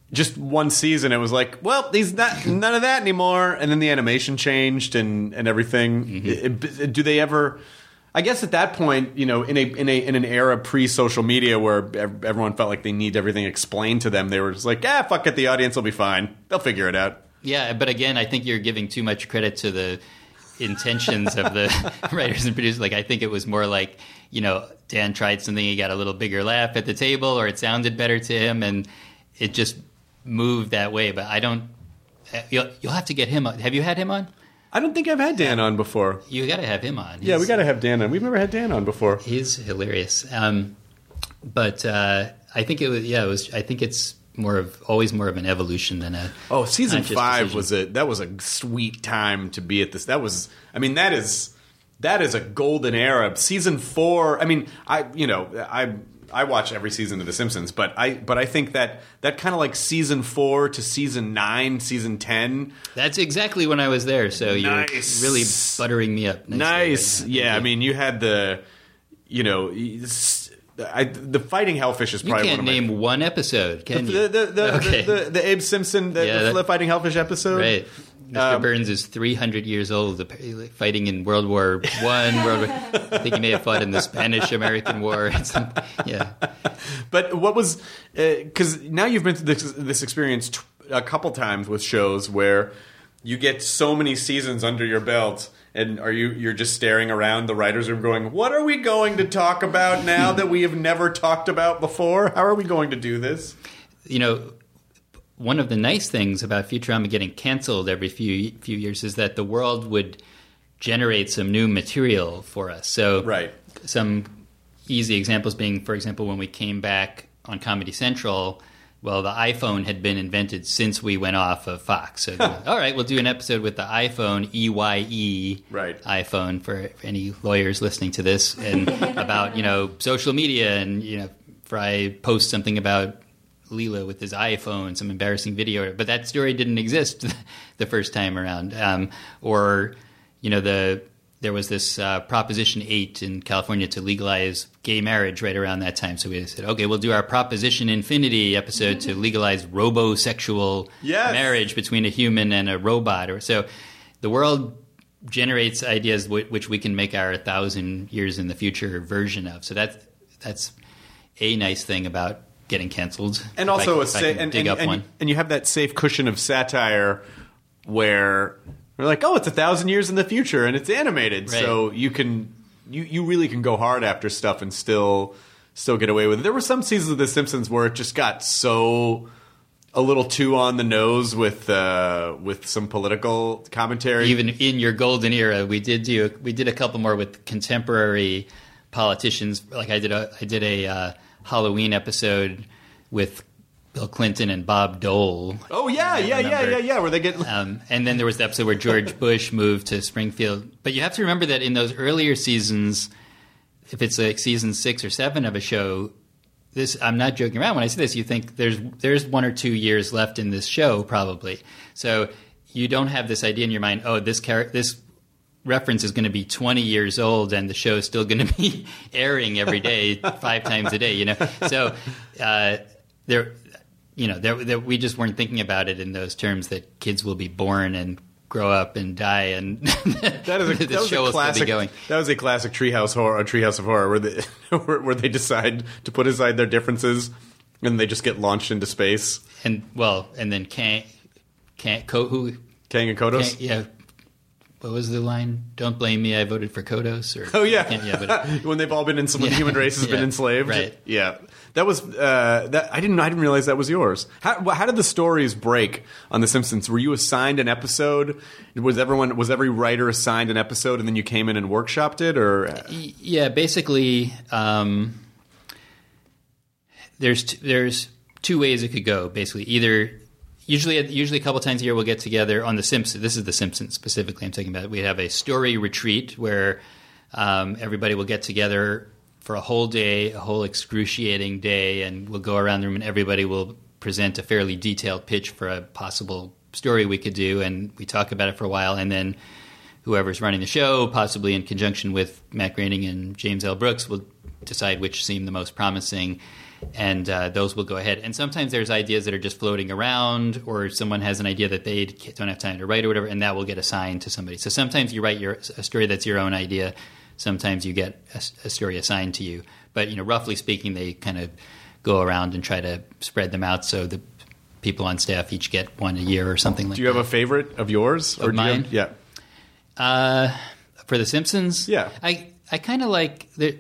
S7: just one season, it was like, well, he's not none of that anymore. And then the animation changed and, and everything. Mm-hmm. It, it, do they ever? I guess at that point, you know, in a in a in an era pre-social media where everyone felt like they need everything explained to them, they were just like, ah, fuck it, the audience will be fine. They'll figure it out.
S2: Yeah, but again, I think you're giving too much credit to the intentions of the writers and producers. Like, I think it was more like, you know, Dan tried something, he got a little bigger laugh at the table, or it sounded better to him, and it just moved that way. But I don't. You'll, you'll have to get him on. Have you had him on?
S7: I don't think I've had Dan on before.
S2: You got to have him on. He's,
S7: yeah, we got to have Dan on. We've never had Dan on before.
S2: He's hilarious. Um, but uh, I think it was. Yeah, it was. I think it's more of always more of an evolution than a.
S7: Oh, season five
S2: decision.
S7: was a that was a sweet time to be at this. That was. I mean, that is that is a golden era. Season four. I mean, I you know I. I watch every season of The Simpsons, but I but I think that that kind of like season four to season nine, season ten.
S2: That's exactly when I was there. So
S7: nice.
S2: You're really buttering me up.
S7: Nice, right yeah. I mean, you had the, you know, I, the Fighting Hellfish is probably
S2: you can't
S7: one of my,
S2: name one episode, can
S7: the,
S2: you?
S7: The the the,
S2: okay.
S7: the, the, the Abe Simpson, the,
S2: yeah,
S7: the
S2: that,
S7: Fighting Hellfish episode,
S2: right? Mister Um, Burns is three hundred years old, fighting in World War One. World War, I think he may have fought in the Spanish-American War. Yeah.
S7: But what was because uh, now you've been through this, this experience t- a couple times with shows where you get so many seasons under your belt, and are you you're just staring around the writers' room, going, "What are we going to talk about now that we have never talked about before? How are we going to do this?"
S2: You know. One of the nice things about Futurama getting canceled every few few years is that the world would generate some new material for us. So
S7: right.
S2: Some easy examples being, for example, when we came back on Comedy Central, well, the iPhone had been invented since we went off of Fox. So, all right, we'll do an episode with the iPhone, E Y E,
S7: right.
S2: iPhone, for any lawyers listening to this, and about, you know, social media, and, you know, Fry posts something about Leela with his iPhone, some embarrassing video, but that story didn't exist the first time around. Um, or, you know, the there was this uh, Proposition eight in California to legalize gay marriage right around that time. So we said, okay, we'll do our Proposition Infinity episode to legalize robosexual
S7: yes.
S2: marriage between a human and a robot. Or so the world generates ideas w- which we can make our thousand years in the future version of. So that's that's a nice thing about getting canceled,
S7: and also
S2: I,
S7: a sa- and,
S2: dig
S7: and,
S2: up
S7: and,
S2: one.
S7: and you have that safe cushion of satire where we're like, oh, it's a thousand years in the future and it's animated,
S2: right.
S7: So you can you, you really can go hard after stuff and still still get away with it. There were some seasons of The Simpsons where it just got so a little too on the nose with uh, with some political commentary.
S2: Even in your golden era, we did do we did a couple more with contemporary politicians. Like I did a I did a. Uh, Halloween episode with Bill Clinton and Bob Dole.
S7: Oh yeah, yeah, yeah, yeah, yeah. Where they get,
S2: um, and then there was the episode where George Bush moved to Springfield. But you have to remember that in those earlier seasons, if it's like season six or seven of a show, this I'm not joking around when I say this. You think there's there's one or two years left in this show probably. So you don't have this idea in your mind. Oh, this character, this. reference is going to be twenty years old and the show is still going to be airing every day, five times a day, you know? So, uh, there, you know, there, there, we just weren't thinking about it in those terms that kids will be born and grow up and die, and
S7: that is a,
S2: the
S7: that
S2: show
S7: was a
S2: will
S7: classic,
S2: still be going.
S7: That was a classic Treehouse horror, a Treehouse of Horror, where they, where, where they decide to put aside their differences and they just get launched into space.
S2: And, well, and then Kang, Kang, Ko, who?
S7: Kang and Kodos?
S2: Kang, yeah. What was the line? Don't blame me, I voted for Kodos. Or,
S7: oh, yeah.
S2: yeah but,
S7: when they've all been, in, when
S2: yeah,
S7: the human race has
S2: yeah,
S7: been enslaved.
S2: Right.
S7: Yeah. That was, uh, that I didn't I didn't realize that was yours. How, how did the stories break on The Simpsons? Were you assigned an episode? Was everyone, was every writer assigned an episode and then you came in and workshopped it? Or
S2: Yeah, basically, um, there's, t- there's two ways it could go, basically. Either... Usually, usually a couple times a year we'll get together on The Simpsons. This is The Simpsons specifically I'm talking about. We have a story retreat where um, everybody will get together for a whole day, a whole excruciating day, and we'll go around the room and everybody will present a fairly detailed pitch for a possible story we could do, and we talk about it for a while, and then whoever's running the show, possibly in conjunction with Matt Groening and James L. Brooks, will decide which seemed the most promising. and uh, those will go ahead. And sometimes there's ideas that are just floating around, or someone has an idea that they don't have time to write or whatever, and that will get assigned to somebody. So sometimes you write your a story that's your own idea. Sometimes you get a, a story assigned to you. But, you know, roughly speaking, they kind of go around and try to spread them out so the people on staff each get one a year or something like that.
S7: Do you have a favorite of yours?
S2: Of
S7: or do you
S2: mine?
S7: have- yeah.
S2: Uh, for The Simpsons?
S7: Yeah.
S2: I, I kind of like the.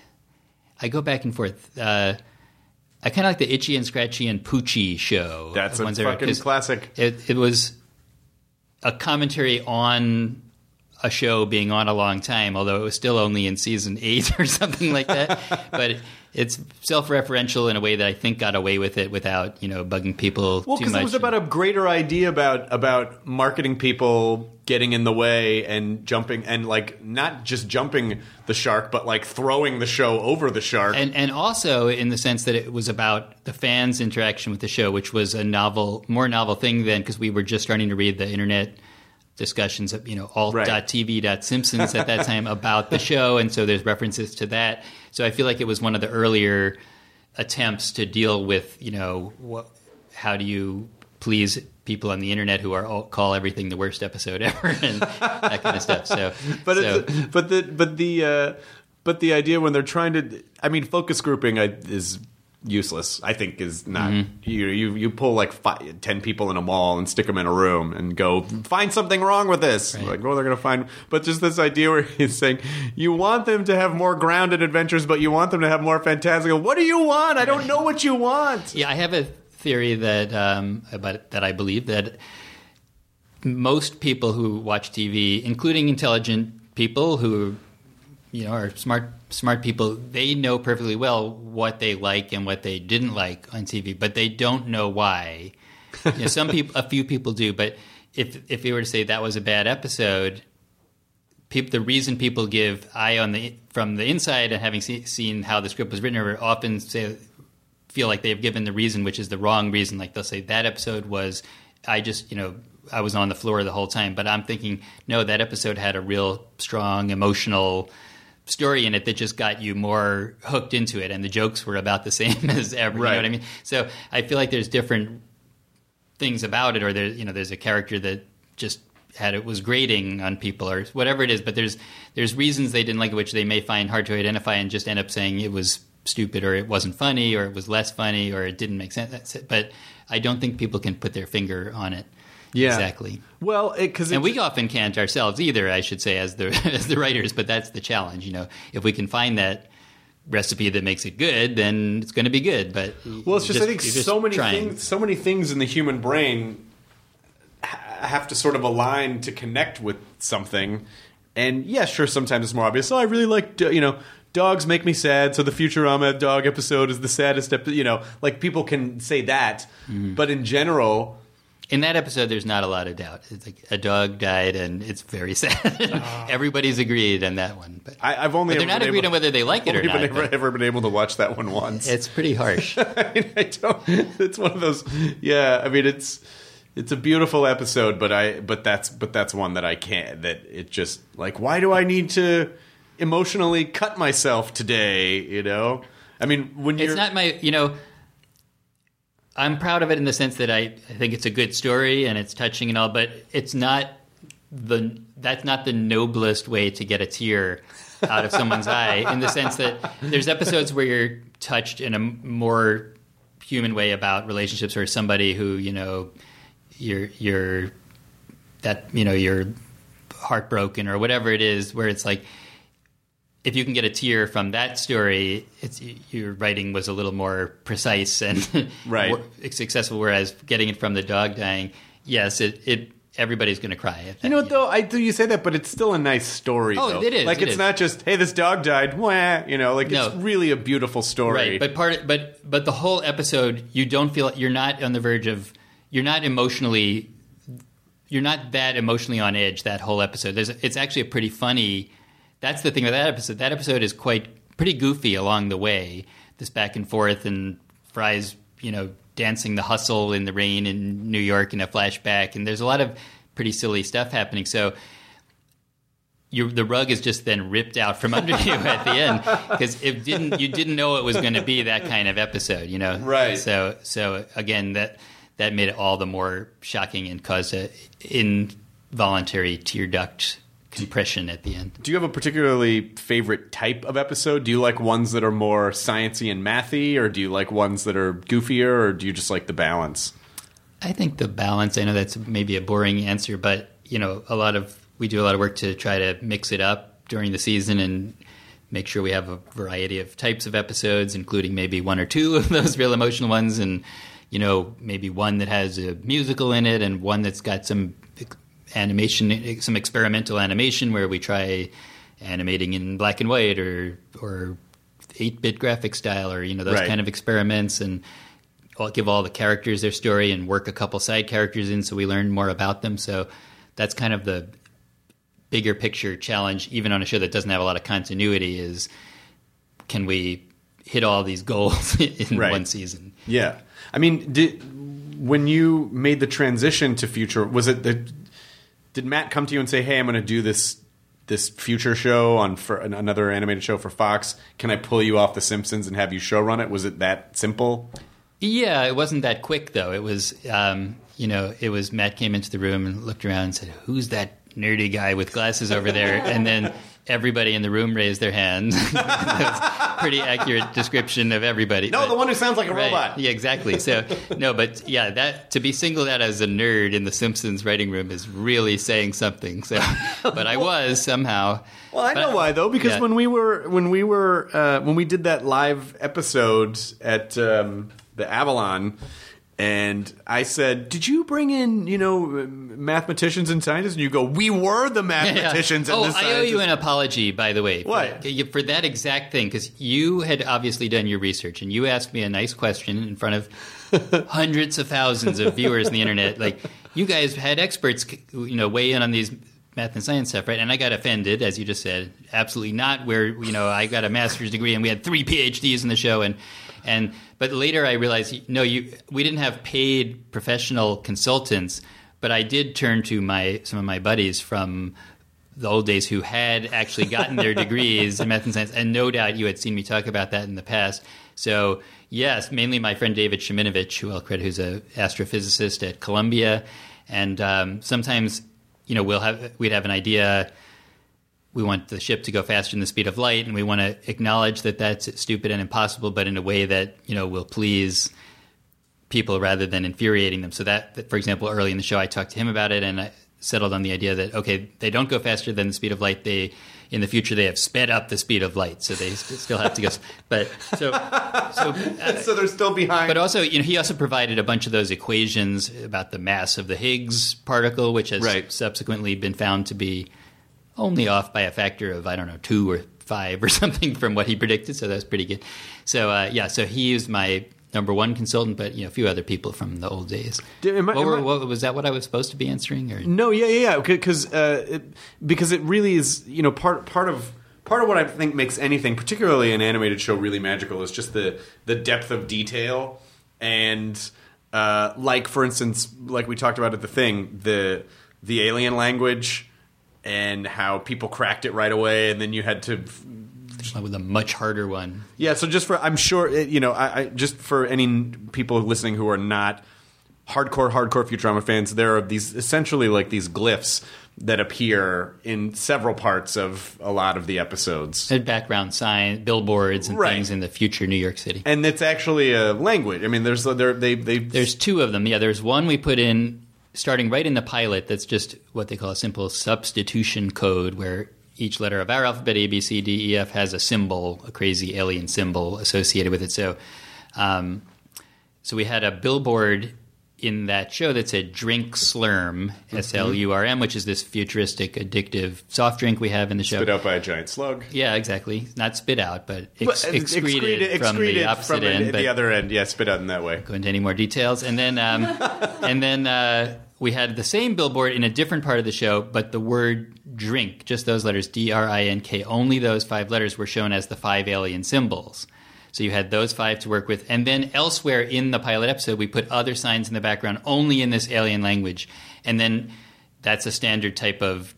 S2: I go back and forth. Uh, I kind of like the Itchy and Scratchy and Poochie show.
S7: That's
S2: the
S7: a
S2: ones that are-
S7: fucking
S2: 'cause
S7: classic.
S2: It, it was a commentary on a show being on a long time, although it was still only in season eight or something like that. But it's self-referential in a way that I think got away with it without, you know, bugging people
S7: Well,
S2: too
S7: because
S2: much.
S7: it was about a greater idea about about marketing people getting in the way and jumping and like not just jumping the shark, but like throwing the show over the shark.
S2: And and also in the sense that it was about the fans' interaction with the show, which was a novel, more novel thing then, because we were just starting to read the internet discussions of, you know, alt.tv.simpsons at that time about the show, and so there's references to that. So I feel like it was one of the earlier attempts to deal with, you know, what, how do you please people on the internet who are all, call everything the worst episode ever and that kind of stuff. So,
S7: but
S2: so,
S7: it's, but the but the uh, but the idea when they're trying to, I mean, focus grouping I, is useless. I think is not
S2: Mm-hmm.
S7: you you you pull like five, ten people in a mall and stick them in a room and go find something wrong with this.
S2: Right.
S7: Like, well, they're gonna find. But just this idea where he's saying you want them to have more grounded adventures, but you want them to have more fantastical. What do you want? I don't know what you want.
S2: yeah, I have a theory that um, about that I believe that most people who watch T V, including intelligent people who, you know, are smart smart people, they know perfectly well what they like and what they didn't like on T V, but they don't know why. You know, some people, a few people do, but if if you were to say that was a bad episode, people, the reason people give eye on the from the inside and having see, seen how the script was written, or often say feel like they've given the reason, which is the wrong reason. Like they'll say that episode was, I just, you know, I was on the floor the whole time. But I'm thinking, no, that episode had a real strong emotional story in it that just got you more hooked into it, and the jokes were about the same as ever.
S7: Right.
S2: You know what I mean? So I feel like there's different things about it, or there, you know, there's a character that just had it was grating on people, or whatever it is. But there's there's reasons they didn't like it, which they may find hard to identify, and just end up saying it was stupid, or it wasn't funny, or it was less funny, or it didn't make sense. That's it. But I don't think people can put their finger on it.
S7: Yeah.
S2: Exactly.
S7: Well, because
S2: And we often can't ourselves either, I should say, as the as the writers. But that's the challenge. You know, if we can find that recipe that makes it good, then it's going to be good. But
S7: well, it's just, I think
S2: you're just
S7: so many
S2: trying.
S7: things, so many things in the human brain ha- have to sort of align to connect with something. And yeah, sure, sometimes it's more obvious. Oh, I really like, do- you know, dogs make me sad, so the Futurama dog episode is the saddest episode. You know, like people can say that,
S2: Mm-hmm.
S7: but in general,
S2: In that episode, there's not a lot of doubt. It's like a dog died, and it's very sad. Everybody's agreed on that one. But,
S7: I, I've only
S2: but they're
S7: ever
S2: not
S7: been
S2: agreed
S7: able,
S2: on whether they like it or
S7: only
S2: not.
S7: been ever,
S2: but
S7: ever been able to watch that one once.
S2: It's pretty harsh.
S7: I mean, I don't. It's one of those. Yeah, I mean, it's it's a beautiful episode, but I but that's but that's one that I can't. That it just like, why do I need to emotionally cut myself today? You know, I mean, when you're
S2: It's not my, you know, I'm proud of it in the sense that I, I think it's a good story and it's touching and all, but it's not the, that's not the noblest way to get a tear out of someone's eye, in the sense that there's episodes where you're touched in a more human way about relationships, or somebody who, you know, you're, you're, that, you know, you're heartbroken or whatever it is, where it's like, if you can get a tear from that story, it's, your writing was a little more precise and
S7: Right.
S2: more successful. Whereas getting it from the dog dying, yes, it, it everybody's going to cry. At that,
S7: You know what, though? I do you say that, but it's still a nice story.
S2: Oh,
S7: though.
S2: it is,
S7: Like
S2: it
S7: it's
S2: is.
S7: not just, hey, this dog died. Wah, you know, like
S2: No.
S7: it's really a beautiful story.
S2: Right, but part, but but the whole episode, you don't feel you're not on the verge of, you're not emotionally, you're not that emotionally on edge. That whole episode, There's, it's actually a pretty funny. That's the thing with that episode. That episode is quite pretty goofy along the way. This back and forth, and Fry's, you know, dancing the hustle in the rain in New York in a flashback, and there's a lot of pretty silly stuff happening. So you, the rug is just then ripped out from under you at the end because it didn't. You didn't know it was going to be that kind of episode, you know.
S7: Right.
S2: So, so again, that that made it all the more shocking and caused a involuntary tear duct compression at the end.
S7: Do you have a particularly favorite type of episode? Do you like ones that are more sciencey and mathy, or do you like ones that are goofier, or do you just like the balance?
S2: I think the balance. I know that's maybe a boring answer, but you know, a lot of we do a lot of work to try to mix it up during the season and make sure we have a variety of types of episodes, including maybe one or two of those real emotional ones, and you know, maybe one that has a musical in it, and one that's got some animation, some experimental animation where we try animating in black and white or or eight-bit graphic style, or you know, those
S7: right.
S2: kind of experiments, and I'll give all the characters their story and work a couple side characters in so we learn more about them. So that's kind of the bigger picture challenge, even on a show that doesn't have a lot of continuity, is can we hit all these goals in
S7: right.
S2: one season?
S7: Yeah. I mean, did, when you made the transition to Future, was it the, did Matt come to you and say, hey, I'm going to do this this Future show on for another animated show for Fox. Can I pull you off The Simpsons and have you show run it? Was it that simple?
S2: Yeah, it wasn't that quick, though. It was, um, you know, it was Matt came into the room and looked around and said, who's that nerdy guy with glasses over there? And then everybody in the room raised their hand. That was a pretty accurate description of everybody.
S7: No,
S2: but,
S7: the one who sounds like a
S2: right,
S7: robot.
S2: Yeah, exactly. So, no, but yeah, that to be singled out as a nerd in the Simpsons writing room is really saying something. So, but I was somehow.
S7: Well, I know
S2: but,
S7: why though, because
S2: yeah.
S7: when we were when we were uh, when we did that live episode at um, the Avalon. And I said, did you bring in, you know, mathematicians and scientists? And you go, we were the mathematicians
S2: yeah.
S7: and
S2: oh,
S7: the scientists.
S2: I owe you an apology, by the way.
S7: What?
S2: For, for that exact thing, because you had obviously done your research, and you asked me a nice question in front of hundreds of thousands of viewers on the internet. Like, you guys had experts, you know, weigh in on these math and science stuff, right? And I got offended, as you just said. Absolutely not. Where, you know, I got a master's degree, and we had three P H Ds in the show, and and but later I realized, no, you we didn't have paid professional consultants, but I did turn to my some of my buddies from the old days who had actually gotten their degrees in math and science, and no doubt you had seen me talk about that in the past. So yes, mainly my friend David Sheminovich, who I'll credit, who's an astrophysicist at Columbia, and um, sometimes you know we'll have we'd have an idea. We want the ship to go faster than the speed of light, and we want to acknowledge that that's stupid and impossible, but in a way that, you know, will please people rather than infuriating them. So that, that, for example, early in the show, I talked to him about it, and I settled on the idea that, okay, they don't go faster than the speed of light. They, in the future, they have sped up the speed of light, so they st- still have to go. But so, so, uh,
S7: so they're still behind.
S2: But also, you know, he also provided a bunch of those equations about the mass of the Higgs particle, which has
S7: right.
S2: subsequently been found to be only off by a factor of, I don't know, two or five or something from what he predicted. So that was pretty good. So, uh, yeah, so he is my number one consultant, but, you know, a few other people from the old days.
S7: Did, am I,
S2: what were,
S7: I,
S2: what, was that what I was supposed to be answering? Or?
S7: No, yeah, yeah, yeah. Because uh, it, because it really is, you know, part part of part of what I think makes anything, particularly an animated show, really magical is just the the depth of detail. And uh, like, for instance, like we talked about at The Thing, the the alien language. And how people cracked it right away, and then you had to
S2: with a much harder one.
S7: Yeah, so just for I'm sure it, you know, I, I just for any people listening who are not hardcore hardcore Futurama fans, there are these essentially like these glyphs that appear in several parts of a lot of the episodes.
S2: And background sign, billboards, and
S7: right.
S2: things in the future New York City.
S7: And it's actually a language. I mean, there's there they they
S2: there's two of them. Yeah, there's one we put in. Starting right in the pilot, that's just what they call a simple substitution code, where each letter of our alphabet, A, B, C, D, E, F, has a symbol, a crazy alien symbol associated with it. So, um, so we had a billboard in that show that said "Drink Slurm," S L U R M, which is this futuristic, addictive soft drink we have in the show.
S7: Spit out by a giant slug.
S2: Yeah, exactly. Not spit out, but ex-
S7: but
S2: excreted,
S7: excreted
S2: from
S7: excreted
S2: the opposite
S7: from
S2: end.
S7: The,
S2: but
S7: the other end, yeah, spit out in that way.
S2: Go into any more details, and then um, and then. Uh, We had the same billboard in a different part of the show, but the word drink, just those letters, D R I N K, only those five letters were shown as the five alien symbols. So you had those five to work with. And then elsewhere in the pilot episode, we put other signs in the background only in this alien language. And then that's a standard type of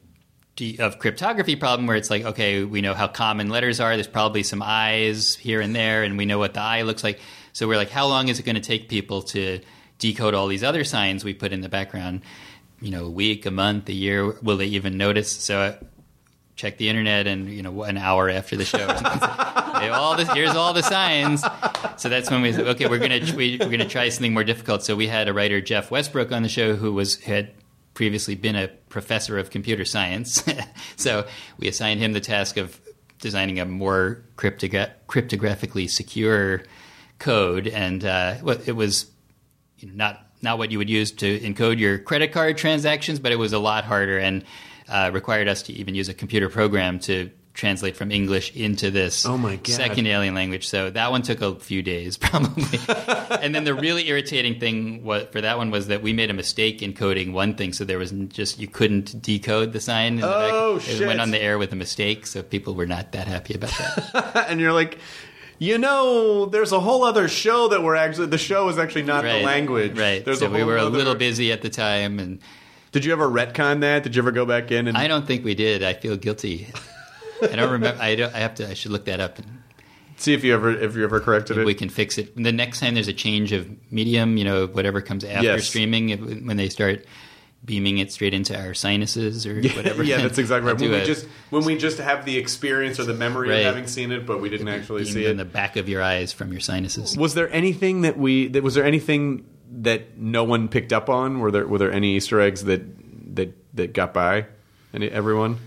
S2: of cryptography problem where it's like, okay, we know how common letters are. There's probably some I's here and there, and we know what the I looks like. So we're like, how long is it going to take people to decode all these other signs we put in the background? You know, a week, a month, a year. Will they even notice? So I check the internet, and you know, an hour after the show, okay, all this, here's all the signs. So that's when we said, okay, we're gonna we, we're gonna try something more difficult. So we had a writer, Jeff Westbrook, on the show who was had. previously been a professor of computer science. So we assigned him the task of designing a more cryptogra- cryptographically secure code. And uh, it was you know, not not what you would use to encode your credit card transactions, but it was a lot harder and uh, required us to even use a computer program to translate from English into this
S7: oh my God.
S2: second alien language. So that one took a few days probably. And then the really irritating thing was, for that one was that we made a mistake in coding one thing. So there was just, you couldn't decode the sign. In the
S7: oh,
S2: back.
S7: shit.
S2: It went on the air with a mistake. So people were not that happy about that.
S7: And you're like, you know, there's a whole other show that we're actually, the show is actually not
S2: right.
S7: the language.
S2: Right.
S7: There's
S2: so
S7: a
S2: we were
S7: other...
S2: a little busy at the time. And
S7: did you ever retcon that? Did you ever go back in? And
S2: I don't think we did. I feel guilty. I don't remember. I don't. I have to. I should look that up and
S7: see if you ever if you ever corrected it.
S2: We can fix it. The next time there's a change of medium, you know, whatever comes after
S7: yes.
S2: streaming, if, when they start beaming it straight into our sinuses or
S7: yeah,
S2: whatever.
S7: Yeah, that's exactly right. When we
S2: a,
S7: just when we just have the experience or the memory
S2: right.
S7: of having seen it, but we didn't actually see it
S2: in the back of your eyes from your sinuses.
S7: Was there anything that we? That, was there anything that no one picked up on? Were there were there any Easter eggs that that that got by? Any everyone?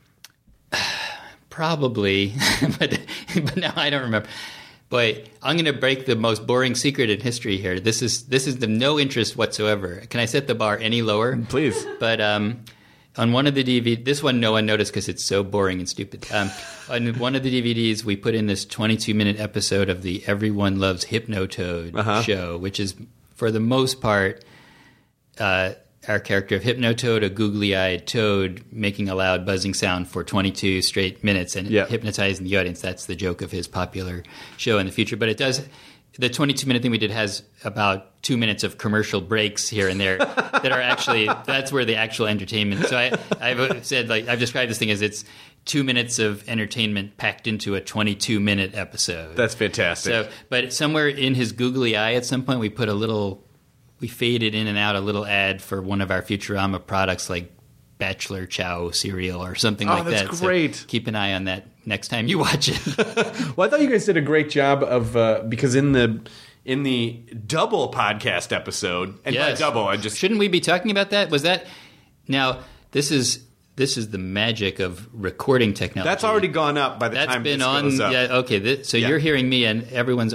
S2: Probably, but but now I don't remember. But I'm going to break the most boring secret in history here. This is this is the no interest whatsoever. Can I set the bar any lower?
S7: Please.
S2: But um, on one of the D V Ds, this one no one noticed because it's so boring and stupid. Um, on one of the D V Ds, we put in this twenty-two minute episode of the Everyone Loves Hypnotoad
S7: uh-huh.
S2: show, which is for the most part. Uh, Our character of Hypnotoad, a googly-eyed toad, making a loud buzzing sound for twenty-two straight minutes and
S7: yeah.
S2: hypnotizing the audience. That's the joke of his popular show in the future. But it does – the twenty-two minute thing we did has about two minutes of commercial breaks here and there that are actually – that's where the actual entertainment – so I, I've said – like I've described this thing as it's two minutes of entertainment packed into a twenty-two minute episode.
S7: That's fantastic.
S2: So, but somewhere in his googly eye at some point we put a little – we faded in and out a little ad for one of our Futurama products like Bachelor Chow cereal or something
S7: oh,
S2: like that.
S7: That's great.
S2: So keep an eye on that next time you watch it.
S7: Well, I thought you guys did a great job of uh, because in the in the double podcast episode, and
S2: yes.
S7: by double, I just
S2: shouldn't we be talking about that? Was that now? This is this is the magic of recording technology.
S7: That's already gone up by the
S2: That's
S7: time
S2: been
S7: this
S2: on.
S7: goes up.
S2: Yeah. Okay. This, so
S7: yeah.
S2: you're hearing me, and everyone's.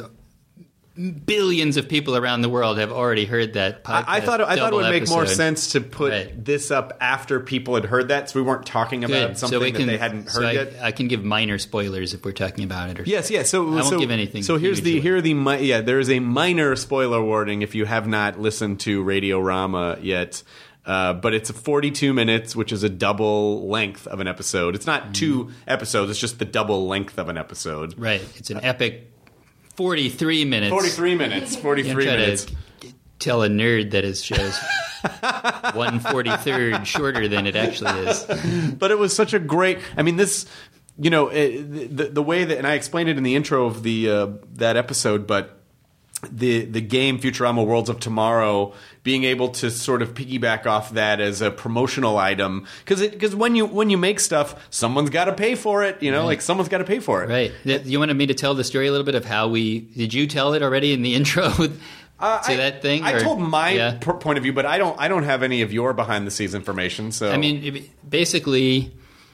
S2: Billions of people around the world have already heard that podcast.
S7: I, I thought I thought it would make
S2: episode.
S7: more sense to put
S2: right.
S7: this up after people had heard that, so we weren't talking about
S2: Good.
S7: something
S2: so we can,
S7: that they hadn't heard
S2: so I,
S7: yet.
S2: I can give minor spoilers if we're talking about it. Or
S7: Yes, yes. So
S2: I won't
S7: so,
S2: give anything.
S7: So here's the
S2: usually.
S7: here are the mi- yeah. There is a minor spoiler warning if you have not listened to Radiorama yet. Uh, but it's a forty-two minutes, which is a double length of an episode. It's not two episodes; it's just the double length of an episode.
S2: Right. It's an epic forty-three minutes.
S7: Forty-three minutes. Forty-three
S2: try
S7: minutes.
S2: To tell a nerd that his show's one forty-third shorter than it actually is.
S7: But it was such a great. I mean, this. You know, it, the the way that, and I explained it in the intro of the uh, that episode, but. The the game Futurama Worlds of Tomorrow, being able to sort of piggyback off that as a promotional item, because because when you when you make stuff, someone's got to pay for it, you know,
S2: right.
S7: like someone's got to pay for it.
S2: Right. You wanted me to tell the story a little bit of how we did you tell it already in the intro to
S7: uh, I,
S2: that thing?
S7: I
S2: or,
S7: told my
S2: yeah.
S7: p- point of view, but I don't I don't have any of your behind the scenes information. So
S2: I mean, basically,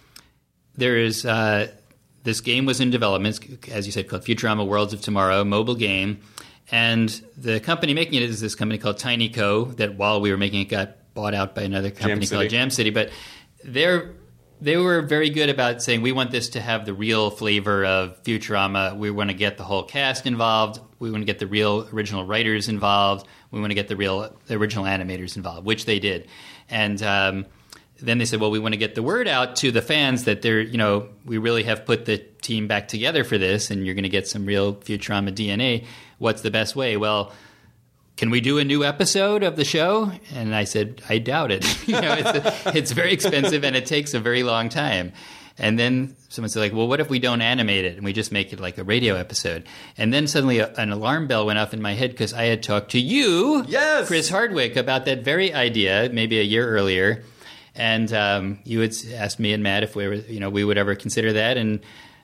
S2: there is uh, this game was in development, as you said, called Futurama Worlds of Tomorrow, a mobile game. And the company making it is this company called TinyCo that while we were making it got bought out by another company
S7: Jam
S2: called Jam City. But they're, they were very good about saying we want this to have the real flavor of Futurama. We want to get the whole cast involved. We want to get the real original writers involved. We want to get the real the original animators involved, which they did. And um, then they said, well, we want to get the word out to the fans that they're, you know, we really have put the team back together for this and you're going to get some real Futurama D N A. What's the best way? Well, can we do a new episode of the show? And I said, I doubt it. you know, it's, a, it's very expensive and it takes a very long time. And then someone said, like, well, what if we don't animate it and we just make it like a radio episode? And then suddenly a, an alarm bell went off in my head because I had talked to you,
S7: yes!
S2: Chris Hardwick, about that very idea maybe a year earlier. And um, you had asked me and Matt if we were, you know, we would ever consider that. And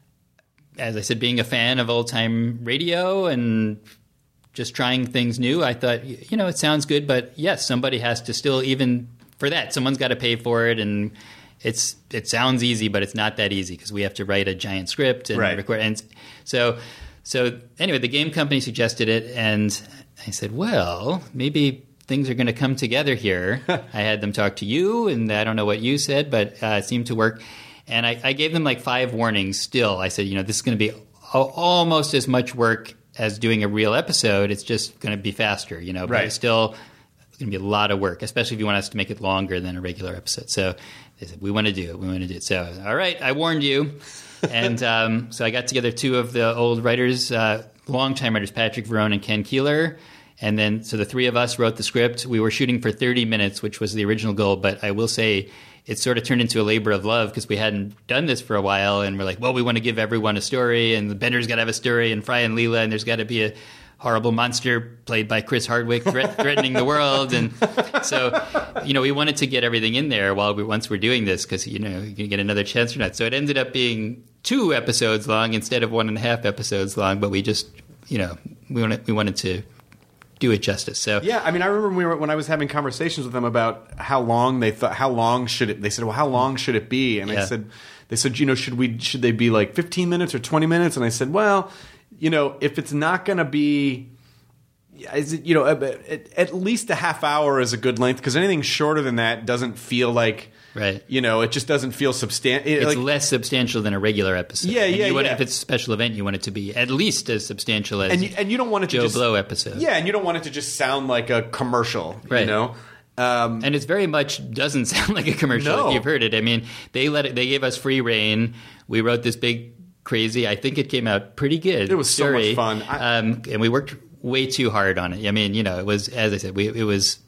S2: as I said, being a fan of old-time radio and just trying things new, I thought, you know, it sounds good, but yes, somebody has to still, even for that, someone's got to pay for it. And It's it sounds easy, but it's not that easy because we have to write a giant script and
S7: right.
S2: record. And so, so anyway, the game company suggested it, and I said, well, maybe things are going to come together here. I had them talk to you, and I don't know what you said, but uh, it seemed to work. And I, I gave them like five warnings. Still, I said, you know, this is going to be a- almost as much work as doing a real episode. It's just going to be faster, you know, but
S7: right.
S2: it's still going to be a lot of work, especially if you want us to make it longer than a regular episode. So they said, we want to do it. We want to do it. So, all right, I warned you. And um, so I got together two of the old writers, uh, longtime writers, Patrick Verone and Ken Keeler. And then, so the three of us wrote the script. We were shooting for thirty minutes, which was the original goal. But I will say it sort of turned into a labor of love because we hadn't done this for a while. And we're like, well, we want to give everyone a story. And the Bender's got to have a story, and Fry and Leela. And there's got to be a horrible monster played by Chris Hardwick threat, threatening the world. And so, you know, we wanted to get everything in there while we once we're doing this because, you know, you can get another chance or not. So it ended up being two episodes long instead of one and a half episodes long. But we just, you know, we wanted, we wanted to do it justice. So
S7: yeah, I mean, I remember when, we were, when I was having conversations with them about how long they thought, how long should it, they said, well, how long should it be? And
S2: yeah.
S7: I said, they said, you know, should we, should they be like fifteen minutes or twenty minutes? And I said, well, you know, if it's not going to be, is it, you know, at, at least a half hour is a good length because anything shorter than that doesn't feel like,
S2: right.
S7: you know, it just doesn't feel substantial.
S2: It's
S7: like,
S2: less substantial than a regular episode.
S7: Yeah,
S2: and
S7: yeah,
S2: you want,
S7: yeah.
S2: If it's a special event, you want it to be at least as substantial as
S7: and you, and you don't want it to
S2: Joe
S7: just,
S2: Blow episode.
S7: Yeah, and you don't want it to just sound like a commercial,
S2: right.
S7: you know? Um,
S2: and it's very much doesn't sound like a commercial
S7: no.
S2: if you've heard it. I mean, they let it, they gave us free reign. We wrote this big, crazy, I think it came out pretty good.
S7: It was
S2: story.
S7: so much fun. I,
S2: um, and we worked way too hard on it. I mean, you know, it was, as I said, we it was,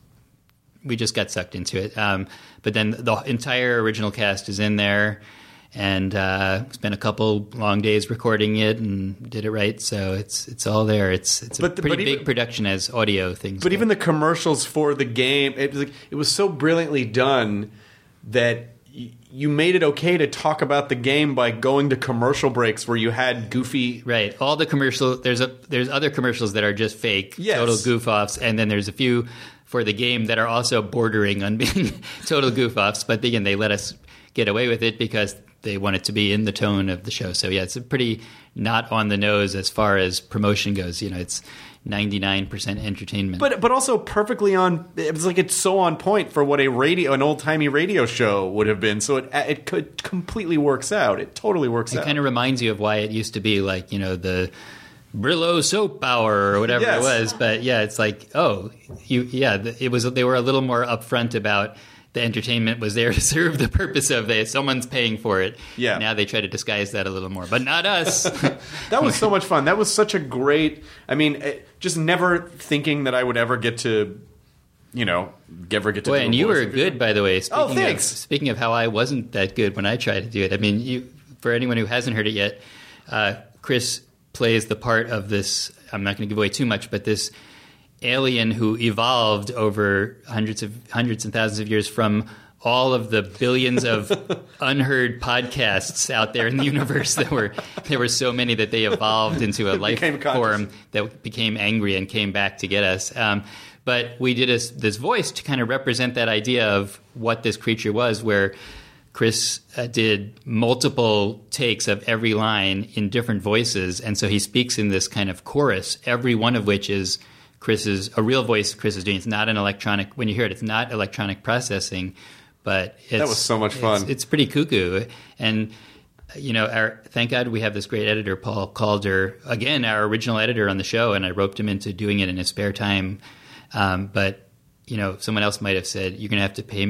S2: we just got sucked into it. Um, but then the entire original cast is in there, and uh, spent a couple long days recording it and did it right. So it's it's all there. It's it's a
S7: But the-
S2: pretty
S7: but
S2: big
S7: even-
S2: production as audio things.
S7: But
S2: go.
S7: even the commercials for the game, it was like, it was so brilliantly done that y- you made it okay to talk about the game by going to commercial breaks where you had goofy.
S2: Right. All the commercial there's a there's other commercials that are just fake,
S7: Yes.
S2: total goof offs, and then there's a few for the game that are also bordering on being total goof offs. But again, they let us get away with it because they want it to be in the tone of the show. So yeah, it's a pretty not on the nose as far as promotion goes. You know, it's ninety-nine percent entertainment.
S7: But but also perfectly on. It was like it's so on point for what a radio, an old timey radio show would have been. So it it could completely works out. It totally works
S2: it
S7: out.
S2: kind of reminds you of why it used to be like, you know, the Brillo soap hour or whatever
S7: Yes.
S2: it was. But yeah, it's like, oh, you yeah, th- it was. They were a little more upfront about the entertainment was there to serve the purpose of it. Someone's paying for it.
S7: Yeah.
S2: Now they try to disguise that a little more, but not us.
S7: That was so much fun. That was such a great. I mean, it, just never thinking that I would ever get to, you know, ever get to.
S2: Boy,
S7: do a
S2: and you
S7: voice
S2: were
S7: of-
S2: good, by the way. Speaking
S7: Oh, thanks.
S2: Of, speaking of how I wasn't that good when I tried to do it. I mean, you, for anyone who hasn't heard it yet, uh, Chris plays the part of this. I'm not going to give away too much, but this alien who evolved over hundreds of hundreds and thousands of years from all of the billions of unheard podcasts out there in the universe. That were there were so many that they evolved into a life
S7: became conscious.
S2: form that became angry and came back to get us. Um, but we did a, this voice to kind of represent that idea of what this creature was, where Chris uh, did multiple takes of every line in different voices, and so he speaks in this kind of chorus, every one of which is Chris's a real voice Chris is doing. It's not an electronic. When you hear it, it's not electronic processing, but it's,
S7: That was so much fun.
S2: It's, it's pretty cuckoo, and you know, our thank God we have this great editor, Paul Calder, again, our original editor on the show, and I roped him into doing it in his spare time. Um, but you know, someone else might have said, "You're going to have to pay me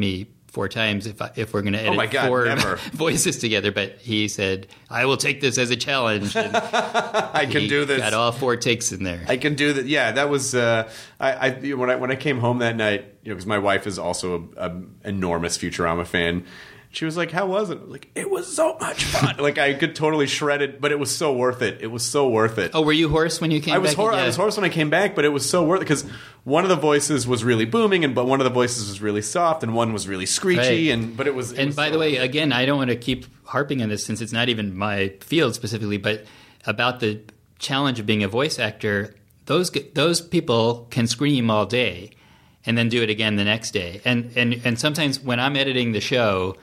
S2: four times if I, if we're going to edit
S7: Oh my God,
S2: four
S7: never.
S2: voices together. But he said, "I will take this as a challenge." And
S7: I can
S2: he
S7: do this.
S2: Got all four takes in there.
S7: I can do that. Yeah, that was uh, I, I when I when I came home that night, you know, because my wife is also a, a enormous Futurama fan. She was like, "How was it?" I was like, "It was so much fun." Like I could totally shred it, but it was so worth it. It was so worth it.
S2: Oh, were you hoarse when you came
S7: I was
S2: back?
S7: hor-
S2: Yeah.
S7: I was hoarse when I came back, but it was so worth it because one of the voices was really booming, and but one of the voices was really soft, and one was really screechy,
S2: Right.
S7: and but it was. It
S2: And
S7: was
S2: by
S7: so
S2: the way,
S7: worth it.
S2: again, I don't want to keep harping on this since it's not even my field specifically, but about the challenge of being a voice actor, those those people can scream all day and then do it again the next day. And and and sometimes when I'm editing the show,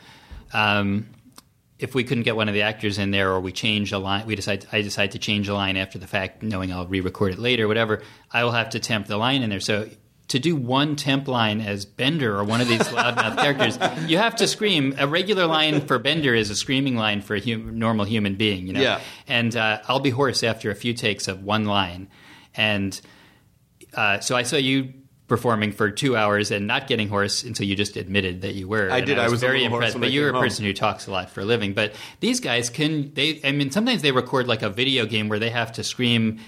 S2: um, if we couldn't get one of the actors in there, or we change a line, we decide I decide to change a line after the fact, knowing I'll re-record it later, whatever. I will have to temp the line in there. So to do one temp line as Bender or one of these loudmouth characters, you have to scream. A regular line for Bender is a screaming line for a hum- normal human being, you know.
S7: Yeah.
S2: And uh, I'll be hoarse after a few takes of one line, and uh, so I saw you performing for two hours and not getting hoarse until you just admitted that you were.
S7: I
S2: And
S7: did.
S2: I
S7: I
S2: was,
S7: was a
S2: very
S7: little hoarse
S2: impressed.
S7: when
S2: But
S7: I
S2: you're a
S7: came home.
S2: person who talks a lot for a living. But these guys can. They. I mean, sometimes they record like a video game where they have to scream,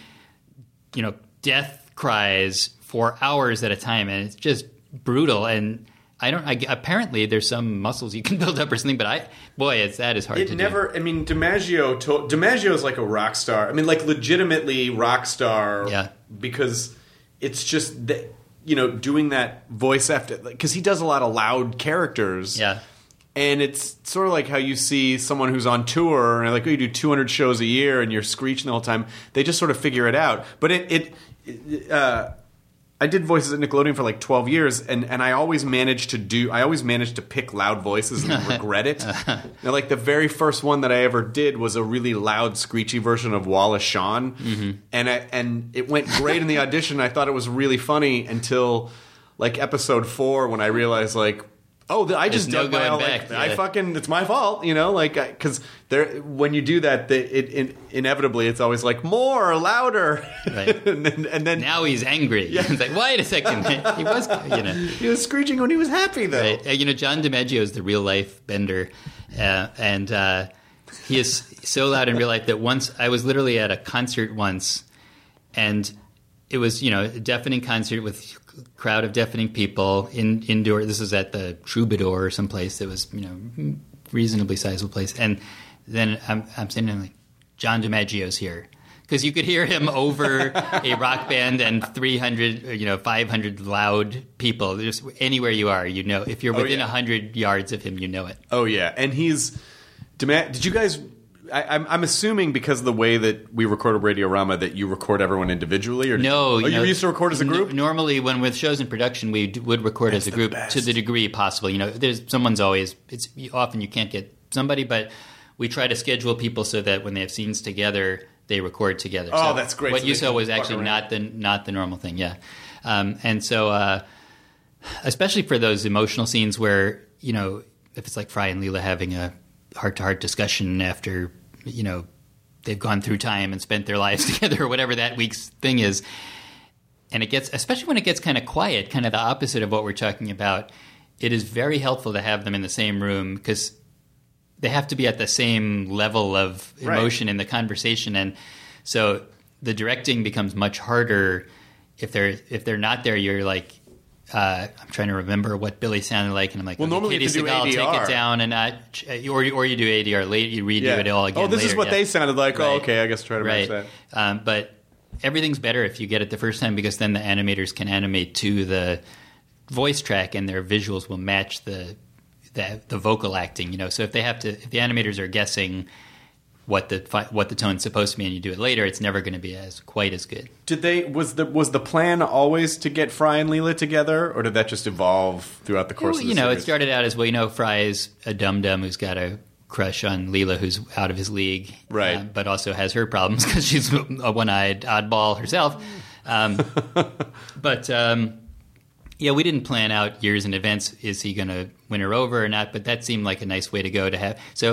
S2: you know, death cries for hours at a time, and it's just brutal. And I don't. I, apparently, there's some muscles you can build up or something. But I, boy, it's that is hard
S7: It
S2: to
S7: never.
S2: do.
S7: I mean, DiMaggio. To, DiMaggio is like a rock star. I mean, like legitimately rock star.
S2: Yeah.
S7: Because it's just that, you know, doing that voice after, because he does a lot of loud characters.
S2: Yeah.
S7: And it's sort of like how you see someone who's on tour and like, oh, you do two hundred shows a year and you're screeching the whole time. They just sort of figure it out. But it, it, it uh, I did voices at Nickelodeon for like twelve years, and, and I always managed to do, I always managed to pick loud voices and regret it. Now, like the very first one that I ever did was a really loud, screechy version of Wallace Shawn. Mm-hmm. And I, and it went great in the audition. I thought it was really funny until like episode four when I realized like, oh, I just
S2: There's no
S7: dug my
S2: going
S7: all,
S2: back,
S7: like, I
S2: yeah.
S7: fucking, it's my fault, you know, like, because there, when you do that, they, it, it inevitably, it's always like more, louder,
S2: Right.
S7: and then, and then
S2: Now he's angry. It's like, wait a second. He was, you know.
S7: he was screeching when he was happy, though.
S2: Right. Uh, you know, John DiMaggio is the real life Bender, uh, and uh, he is so loud in real life that once I was literally at a concert once, and it was, you know, a deafening concert with a crowd of deafening people in indoor. This was at the Troubadour or someplace that was, you know, reasonably sizable place, and then I'm I'm sitting there like, John DiMaggio's here. Because you could hear him over a rock band and three hundred, you know, five hundred loud people. Just anywhere you are, you know. If you're
S7: Oh,
S2: within
S7: yeah.
S2: one hundred yards of him, you know it.
S7: Oh, yeah. And he's, Dima- did you guys, I, I'm, I'm assuming because of the way that we recorded Radiorama that you record everyone individually? Or did
S2: No.
S7: you, oh, you
S2: know,
S7: used to record as a group?
S2: n- normally, when with shows in production, we d- would record
S7: That's
S2: as a
S7: the
S2: group
S7: best.
S2: to the degree possible. You know, there's someone's always. It's often you can't get somebody, but we try to schedule people so that when they have scenes together, they record together.
S7: Oh,
S2: So
S7: that's great.
S2: What
S7: So
S2: you
S7: they
S2: saw
S7: can
S2: was
S7: fuck
S2: actually
S7: around.
S2: not the not the normal thing. Yeah, um, and so uh, especially for those emotional scenes where, you know, if it's like Fry and Leela having a heart to heart discussion after, you know, they've gone through time and spent their lives together or whatever that week's thing is. And it gets, especially when it gets kind of quiet, kind of the opposite of what we're talking about, it is very helpful to have them in the same room because they have to be at the same level of emotion
S7: Right.
S2: in the conversation. And so the directing becomes much harder if they're if they're not there. You're like, uh, I'm trying to remember what Billy sounded like, and I'm like,
S7: Well,
S2: okay,
S7: normally you
S2: Katie
S7: have to do
S2: Seagal,
S7: A D R.
S2: take it down, and not, or or you do A D R late, you redo it all again.
S7: Oh, this is
S2: later,
S7: what
S2: yeah.
S7: they sounded like. Oh,
S2: Right.
S7: okay, I guess try to match
S2: Right.
S7: that.
S2: Um, but everything's better if you get it the first time because then the animators can animate to the voice track and their visuals will match the the, the vocal acting. You know, so if they have to, if the animators are guessing what the fi- what the tone's supposed to be and you do it later, it's never going to be as quite as good.
S7: Did they was the was the plan always to get Fry and Leela together, or did that just evolve throughout the course
S2: Well,
S7: of the
S2: you know,
S7: series?
S2: it started out as, well, you know, Fry is a dum dum who's got a crush on Leela, who's out of his league,
S7: Right.
S2: uh, but also has her problems because she's a one-eyed oddball herself. Um, but um, yeah, we didn't plan out years in advance. Is he going to win her over or not? But that seemed like a nice way to go to have. So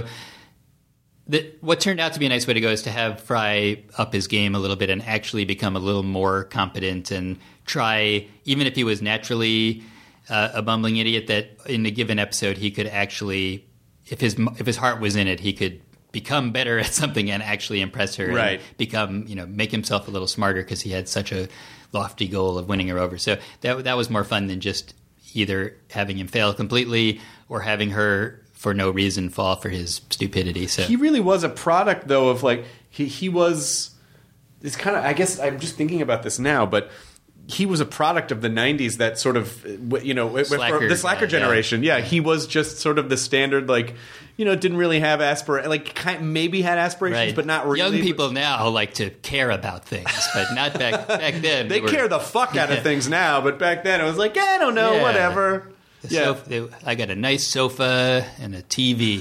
S2: the, what turned out to be a nice way to go is to have Fry up his game a little bit and actually become a little more competent and try, even if he was naturally uh, a bumbling idiot that in a given episode he could actually, if his if his heart was in it, he could become better at something and actually impress her,
S7: right?
S2: And become, you know, make himself a little smarter because he had such a lofty goal of winning her over. So that that was more fun than just either having him fail completely or having her for no reason fall for his stupidity. So
S7: he really was a product, though, of like he he was. It's kind of. I guess I'm just thinking about this now, but he was a product of the nineties. That sort of, you know,
S2: Slacker,
S7: the slacker
S2: uh,
S7: generation.
S2: Yeah.
S7: Yeah, he was just sort of the standard, like, you know, didn't really have aspir like kind maybe had aspirations,
S2: right.
S7: but not really.
S2: Young people now like to care about things, but not back back then.
S7: They,
S2: they were,
S7: care the fuck out of things now, but back then it was like, I don't know,
S2: Yeah.
S7: whatever.
S2: The
S7: Yeah,
S2: sofa, they, I got a nice sofa and a T V.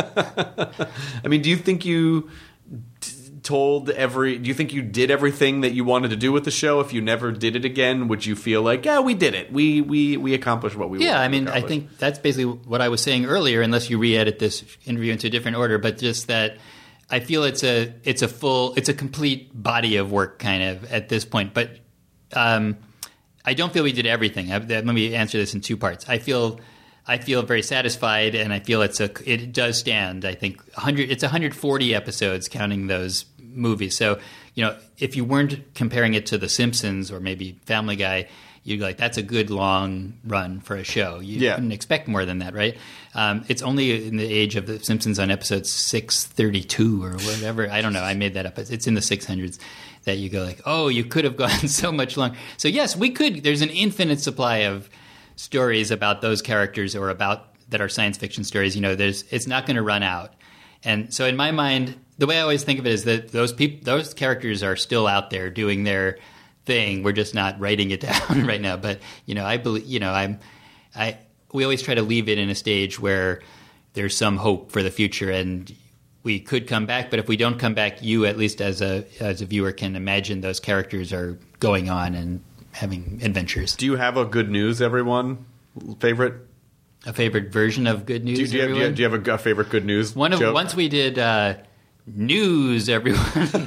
S7: I mean, do you think you t- told every? Do you think you did everything that you wanted to do with the show? If you never did it again, would you feel like, yeah, we did it. We we we accomplished what we.
S2: Yeah,
S7: wanted
S2: I
S7: to
S2: mean, I
S7: accomplish.
S2: think that's basically what I was saying earlier. Unless you re-edit this interview into a different order, but just that I feel it's a it's a full it's a complete body of work kind of at this point. But um, I don't feel we did everything. I, let me answer this in two parts. I feel. I feel very satisfied, and I feel it's a it does stand. I think one hundred it's one hundred forty episodes, counting those movies. So, you know, if you weren't comparing it to The Simpsons or maybe Family Guy, you'd be like, that's a good long run for a show. You
S7: Yeah.
S2: couldn't expect more than that, right? Um, it's only in the age of The Simpsons on episode six thirty-two or whatever. I don't know. I made that up. It's in the six hundreds that you go like, oh, you could have gone so much longer. So, yes, we could. There's an infinite supply of stories about those characters or about that are science fiction stories. You know, there's it's not going to run out. And so in my mind, the way I always think of it is that those people, those characters are still out there doing their thing. We're just not writing it down right now. But, you know, I believe, you know, I'm, I, we always try to leave it in a stage where there's some hope for the future and we could come back. But if we don't come back, you, at least as a, as a viewer, can imagine those characters are going on and having adventures.
S7: Do you have a Good News, everyone? Favorite?
S2: A favorite version of Good News?
S7: Do you, do you, have, do you, have, do you have a, a favorite Good News
S2: One of
S7: joke?
S2: Once we did uh, News, everyone.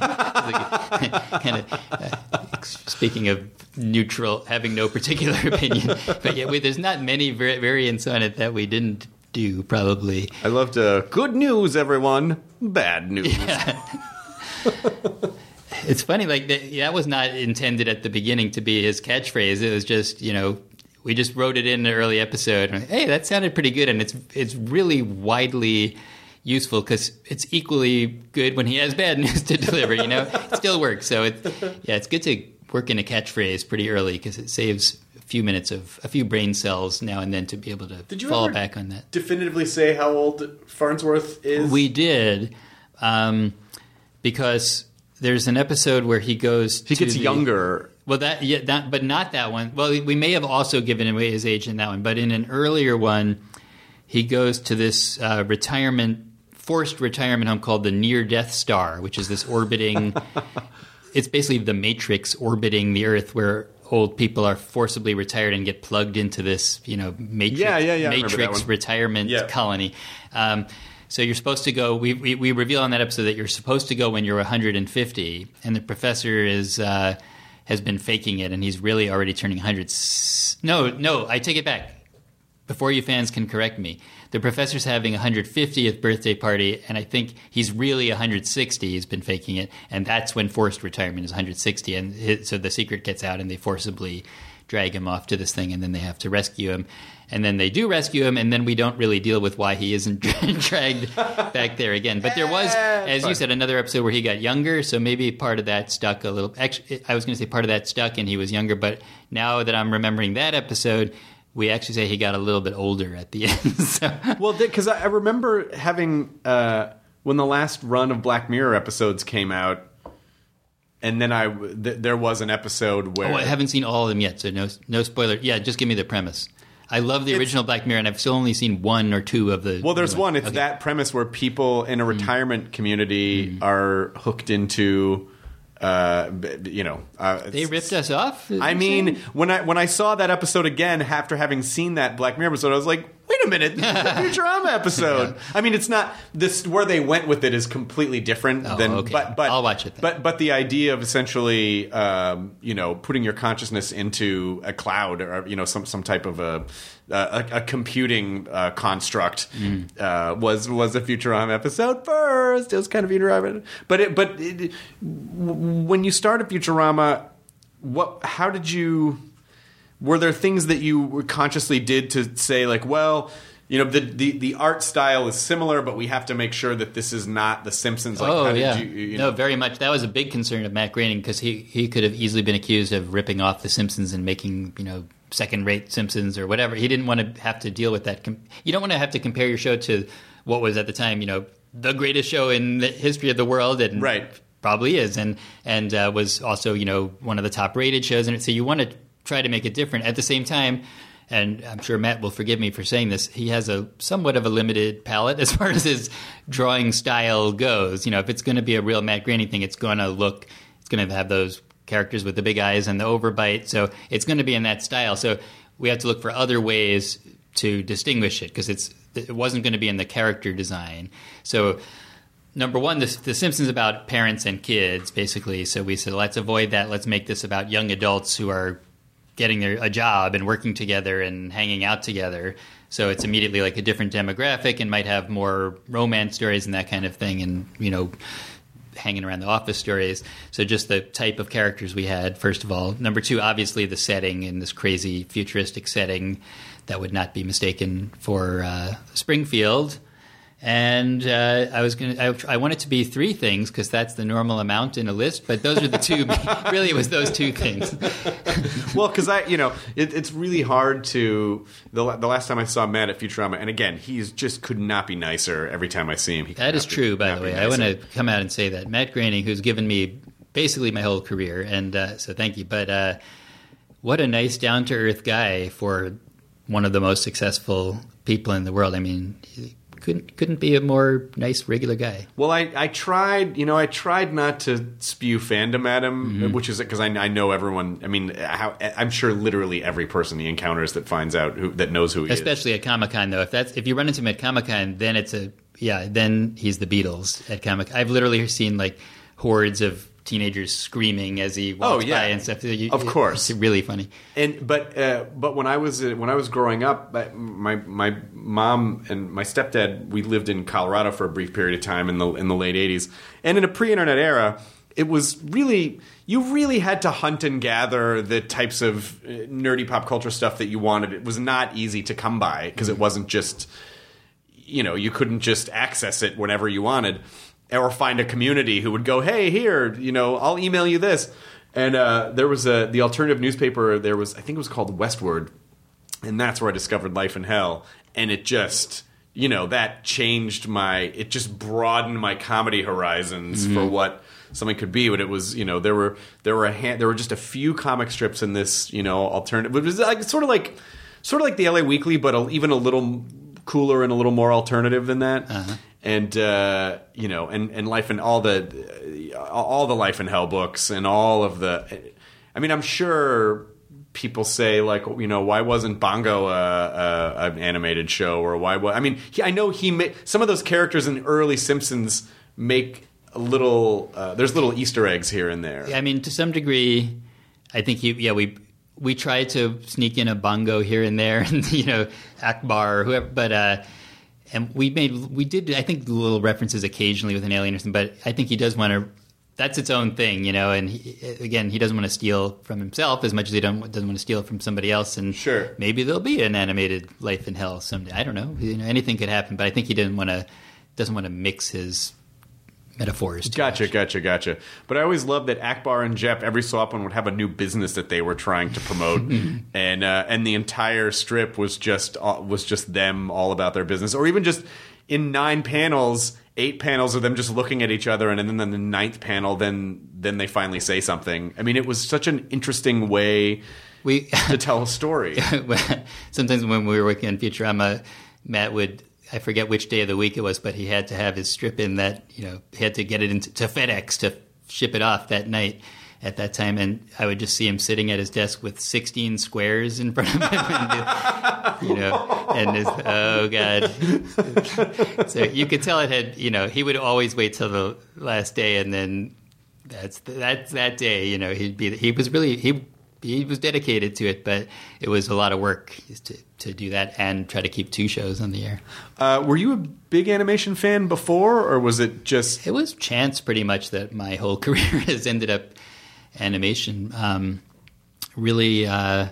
S2: kind of uh, speaking of neutral, having no particular opinion. But yeah, we, there's not many var- variants on it that we didn't do, probably.
S7: I loved uh, Good News, everyone. Bad news.
S2: Yeah. It's funny, like that, that was not intended at the beginning to be his catchphrase. It was just, you know, we just wrote it in an early episode. And, hey, that sounded pretty good, and it's it's really widely useful because it's equally good when he has bad news to deliver. You know, it still works. So it, yeah, it's good to work in a catchphrase pretty early because it saves a few minutes of a few brain cells now and then to be able to
S7: Did you
S2: fall
S7: ever
S2: back on that.
S7: definitively say how old Farnsworth is?
S2: We did, um, because there's an episode where he goes.
S7: He
S2: to
S7: gets
S2: the,
S7: younger.
S2: Well, that yeah, that, but not that one. Well, we may have also given away his age in that one, but in an earlier one, he goes to this uh, retirement, forced retirement home called the Near Death Star, which is this orbiting. It's basically the Matrix orbiting the Earth, where old people are forcibly retired and get plugged into this, you know, Matrix,
S7: Yeah, yeah, yeah, I remember that
S2: Matrix
S7: one.
S2: retirement
S7: Yeah.
S2: colony. Um, So you're supposed to go. We, we we reveal on that episode that you're supposed to go when you're one hundred fifty, and the professor is uh, has been faking it, and he's really already turning one hundred. No, no, I take it back. Before you fans can correct me, the professor's having a one hundred fiftieth birthday party, and I think he's really one hundred sixty. He's been faking it, and that's when forced retirement is one hundred sixty, and it, so the secret gets out, and they forcibly drag him off to this thing, and then they have to rescue him. And then they do rescue him, and then we don't really deal with why he isn't dragged back there again. But there was, as you said, another episode where he got younger, so maybe part of that stuck a little. Actually, I was going to say part of that stuck and he was younger, but now that I'm remembering that episode, we actually say he got a little bit older at the end. So.
S7: Well, because I I remember having, uh, when the last run of Black Mirror episodes came out, and then I th- there was an episode where...
S2: Oh, I haven't seen all of them yet, so no, no spoiler. Yeah, just give me the premise. I love the
S7: It's-
S2: original Black Mirror, and I've still only seen one or two of the.
S7: Well, there's
S2: new
S7: one. It's
S2: Okay.
S7: that premise where people in a retirement community are hooked into, uh, b- you know, uh,
S2: They ripped us off?
S7: I mean, when I when I saw that episode again after having seen that Black Mirror episode, I was like, wait a minute, this is a Futurama episode. Yeah. I mean, it's not this where they went with it is completely different
S2: oh,
S7: than.
S2: Okay.
S7: But, but
S2: I'll watch it. Then.
S7: But but the idea of essentially, um, you know, putting your consciousness into a cloud or you know some some type of a a, a computing uh, construct mm. uh, was was a Futurama episode first. It was kind of Futurama, but it, but it, when you started Futurama, what? How did you? Were there things that you consciously did to say, like, well, you know, the, the, the art style is similar, but we have to make sure that this is not The Simpsons? Like,
S2: oh,
S7: how did
S2: yeah.
S7: you, you
S2: no,
S7: know?
S2: very much. That was a big concern of Matt Groening because he, he could have easily been accused of ripping off The Simpsons and making, you know, second-rate Simpsons or whatever. He didn't want to have to deal with that. You don't want to have to compare your show to what was at the time, you know, the greatest show in the history of the world. And
S7: right.
S2: Probably is. And, and uh, was also, you know, one of the top-rated shows. And so you want to try to make it different. At the same time, and I'm sure Matt will forgive me for saying this, he has a somewhat of a limited palette as far as his drawing style goes. You know, if it's going to be a real Matt Groening thing, it's going to look, it's going to have those characters with the big eyes and the overbite. So it's going to be in that style. So we have to look for other ways to distinguish it because it's it wasn't going to be in the character design. So number one, the, the Simpsons about parents and kids, basically. So we said, let's avoid that. Let's make this about young adults who are getting their, a job and working together and hanging out together. So it's immediately like a different demographic and might have more romance stories and that kind of thing and, you know, hanging around the office stories. So just the type of characters we had, first of all. Number two, obviously the setting in this crazy futuristic setting that would not be mistaken for uh, Springfield. And uh, I was going to, I want it to be three things because that's the normal amount in a list. But those are the two. Really, it was those two things.
S7: Well, because I, you know, it, it's really hard to. The, the last time I saw Matt at Futurama, and again, he's just could not be nicer every time I see him. He
S2: that is
S7: be,
S2: true, by the way. I want to come out and say that Matt Groening, who's given me basically my whole career, and uh, so thank you. But uh, what a nice, down to earth guy for one of the most successful people in the world. I mean. He, Couldn't couldn't be a more nice regular guy.
S7: Well, I, I tried, you know, I tried not to spew fandom at him, mm-hmm. which is because I, I know everyone. I mean, how, I'm sure literally every person he encounters that finds out who that knows who he
S2: Especially
S7: is.
S2: Especially at Comic-Con, though. If that's if you run into him at Comic-Con, then it's a yeah, then he's the Beatles at Comic. I've literally seen like hordes of teenagers screaming as he walks
S7: oh, yeah.
S2: by and stuff. You,
S7: of course,
S2: it's really funny.
S7: And but uh, but when I was uh, when I was growing up, my my mom and my stepdad, we lived in Colorado for a brief period of time in the in the late eighties, and in a pre-internet era, it was really you really had to hunt and gather the types of nerdy pop culture stuff that you wanted. It was not easy to come by because it wasn't just you know you couldn't just access it whenever you wanted. Or find a community who would go, hey, here, you know, I'll email you this. And uh, there was a the alternative newspaper. There was, I think it was called Westward, and that's where I discovered Life in Hell. And it just, you know, that changed my. It just broadened my comedy horizons mm-hmm. for what something could be. But it was, you know, there were there were a hand, there were just a few comic strips in this, you know, alternative. It was like sort of like sort of like the L A Weekly, but a, even a little cooler and a little more alternative than that. Uh-huh. And uh, you know, and, and life and all the all the Life in Hell books and all of the. I mean, I'm sure people say like, you know, why wasn't Bongo a, a, an animated show or why? I mean, he, I know he made some of those characters in early Simpsons make a little. Uh, there's little Easter eggs here and there.
S2: I mean, to some degree, I think he. Yeah, we we tried to sneak in a Bongo here and there, and you know, Akbar or whoever, but. Uh, And we made, we did, I think, little references occasionally with an alien or something, but I think he does want to, that's its own thing, you know, and he, again, he doesn't want to steal from himself as much as he don't, doesn't want to steal from somebody else, and
S7: sure.
S2: maybe there'll be an animated Life in Hell someday. I don't know, you know, anything could happen, but I think he didn't want to, doesn't want to mix his metaphors.
S7: Gotcha,
S2: much.
S7: gotcha, gotcha. But I always loved that Akbar and Jep every so often would have a new business that they were trying to promote, and uh, and the entire strip was just uh, was just them all about their business, or even just in nine panels, eight panels of them just looking at each other, and then in the ninth panel, then then they finally say something. I mean, it was such an interesting way we to tell a story.
S2: Sometimes when we were working on Futurama, Matt would. I forget which day of the week it was, but he had to have his strip in that, you know, he had to get it into to FedEx to ship it off that night. at that time, and I would just see him sitting at his desk with sixteen squares in front of him, and, you know, and his, oh god. So you could tell it had, you know, he would always wait till the last day, and then that's that's that day. You know, he'd be he was really he he was dedicated to it, but it was a lot of work to to do that and try to keep two shows on the air.
S7: Uh, were you a big animation fan before, or was it just?
S2: It was chance, pretty much, that my whole career has ended up animation. Um, really, uh,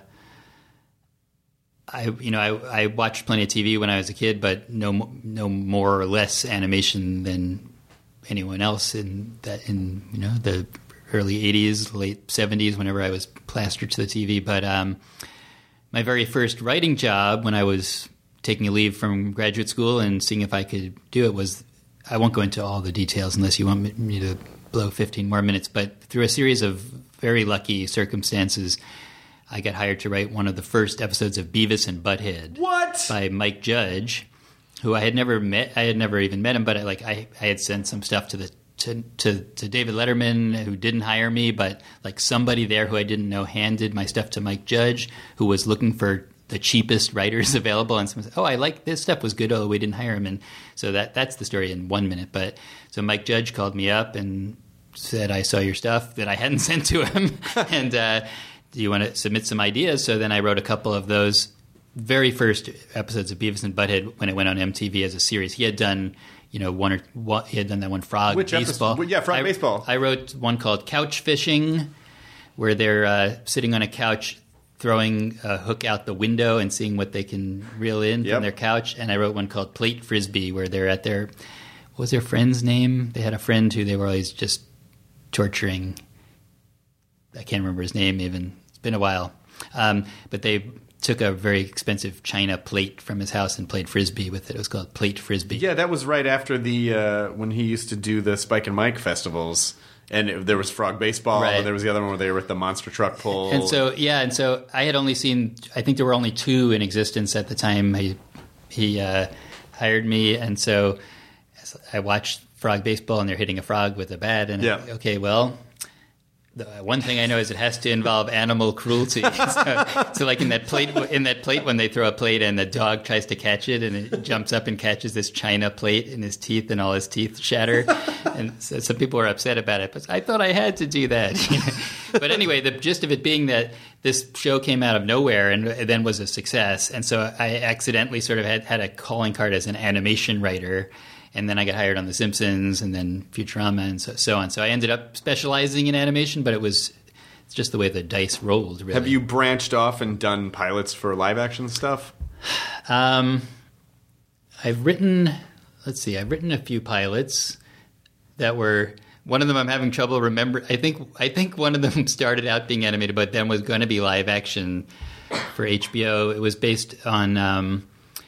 S2: I you know I, I watched plenty of T V when I was a kid, but no no more or less animation than anyone else in that in you know the early eighties, late seventies, whenever I was plastered to the T V. But um, my very first writing job, when I was taking a leave from graduate school and seeing if I could do it, was, I won't go into all the details unless you want me to blow fifteen more minutes, but through a series of very lucky circumstances, I got hired to write one of the first episodes of Beavis and Butthead.
S7: What?
S2: By Mike Judge, who I had never met. I had never even met him, but I, like I, I had sent some stuff to the to, to to David Letterman, who didn't hire me, but like somebody there who I didn't know handed my stuff to Mike Judge, who was looking for the cheapest writers available, and someone said, "Oh, I like this stuff was good. Oh, we didn't hire him." And so that that's the story in one minute. But so Mike Judge called me up and said, "I saw your stuff that I hadn't sent to him, and uh, do you want to submit some ideas?" So then I wrote a couple of those very first episodes of Beavis and Butthead when it went on M T V as a series. He had done, you know, one or one, he had done that one Frog
S7: Which
S2: Baseball.
S7: Episode? Yeah, Frog
S2: I,
S7: Baseball.
S2: I wrote one called Couch Fishing, where they're uh, sitting on a couch, throwing a hook out the window and seeing what they can reel in
S7: Yep.
S2: from their couch. And I wrote one called Plate Frisbee, where they're at their, what was their friend's name? They had a friend who they were always just torturing. I can't remember his name even. It's been a while. Um, but they took a very expensive china plate from his house and played Frisbee with it. It was called Plate Frisbee.
S7: Yeah, that was right after the uh, when he used to do the Spike and Mike festivals. And it, there was Frog Baseball,
S2: Right.
S7: and there was the other one where they were with the monster truck pull.
S2: And so, yeah, and so I had only seen, I think there were only two in existence at the time he, he uh, hired me. And so I watched Frog Baseball, and they're hitting a frog with a bat. And,
S7: Yeah.
S2: okay, well, the one thing I know is it has to involve animal cruelty. so, so like in that plate, in that plate when they throw a plate and the dog tries to catch it, and it jumps up and catches this china plate in his teeth, and all his teeth shatter. And so some people were upset about it, but I thought I had to do that. You know? But anyway, the gist of it being that this show came out of nowhere and then was a success, and so I accidentally sort of had, had a calling card as an animation writer. And then I got hired on The Simpsons and then Futurama and so, so on. So I ended up specializing in animation, but it was it's just the way the dice rolled, really.
S7: Have you branched off and done pilots for live action stuff?
S2: Um, I've written, let's see, I've written a few pilots that were, one of them I'm having trouble remember. I think I think one of them started out being animated, but then was going to be live action for H B O. It was based on um,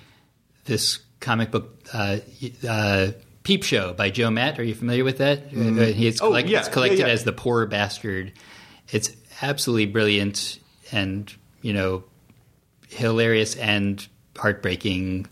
S2: this comic book uh, uh, Peep Show by Joe Matt. Are you familiar with that? Mm. Uh, it's,
S7: Oh,
S2: collect-
S7: yeah.
S2: it's collected
S7: Yeah, yeah.
S2: as The Poor Bastard. It's absolutely brilliant and, you know, hilarious and heartbreaking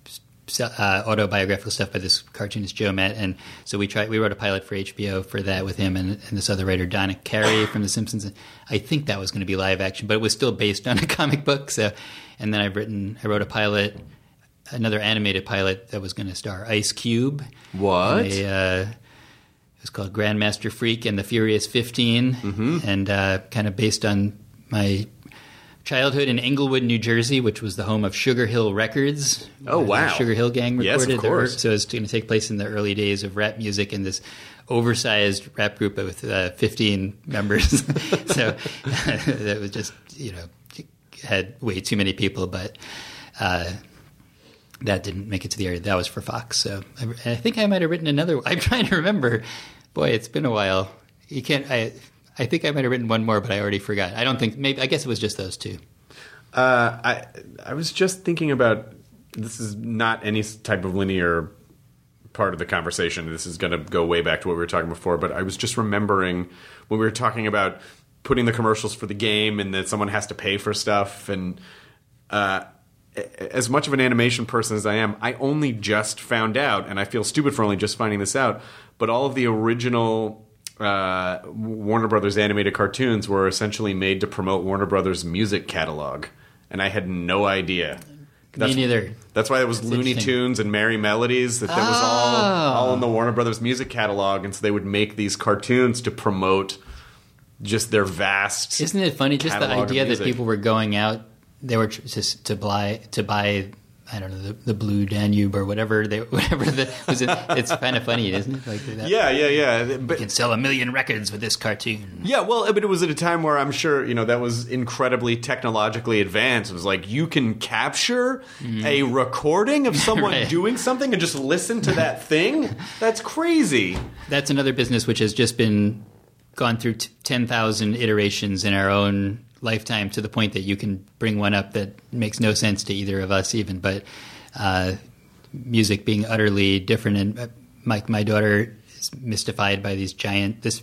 S2: uh, autobiographical stuff by this cartoonist Joe Matt. And so we tried. We wrote a pilot for H B O for that with him and, and this other writer, Donna Carey from The Simpsons. I think that was going to be live action, but it was still based on a comic book. So, and then I've written, I wrote a pilot, another animated pilot that was going to star Ice Cube.
S7: What?
S2: A, uh, it was called Grandmaster Freak and the Furious fifteen,
S7: Mm-hmm.
S2: and uh, kind of based on my childhood in Englewood, New Jersey, which was the home of Sugar Hill Records.
S7: Oh,
S2: where the
S7: wow.
S2: Sugar Hill Gang
S7: Yes, of
S2: recorded. their-
S7: course.
S2: So it's going to take place in the early days of rap music and this oversized rap group with uh, fifteen members. So that was just, you know, had way too many people, but uh, that didn't make it to the area. That was for Fox. So I, I think I might have written another. I'm trying to remember. Boy, it's been a while. You can't. I I think I might have written one more, but I already forgot. I don't think. Maybe I guess it was just those two.
S7: Uh, I I was just thinking about, this is not any type of linear part of the conversation. This is going to go way back to what we were talking before, but I was just remembering when we were talking about putting the commercials for the game and that someone has to pay for stuff. And uh, as much of an animation person as I am, I only just found out, and I feel stupid for only just finding this out, but all of the original uh, Warner Brothers animated cartoons were essentially made to promote Warner Brothers music catalog, and I had no idea. That's,
S2: Me neither.
S7: That's why it was
S2: That's
S7: Looney Tunes and Merry Melodies. That, that was all all in the Warner Brothers music catalog, and so they would make these cartoons to promote just their vast.
S2: Isn't it funny? Just the
S7: catalog of
S2: idea that
S7: music.
S2: people were going out, they were tr- just to buy to buy. I don't know, the, the Blue Danube or whatever they whatever the was it, it's kind of funny, isn't it? Like that.
S7: Yeah, yeah, yeah. But
S2: You can sell a million records with this cartoon.
S7: yeah, well, but it was at a time where I'm sure, you know, that was incredibly technologically advanced. It was like you can capture a recording of someone
S2: Right.
S7: doing something and just listen to that thing. That's crazy.
S2: That's another business which has just been gone through t- ten thousand iterations in our own lifetime, to the point that you can bring one up that makes no sense to either of us even. But uh, music being utterly different, and uh, my, my daughter is mystified by these giant, this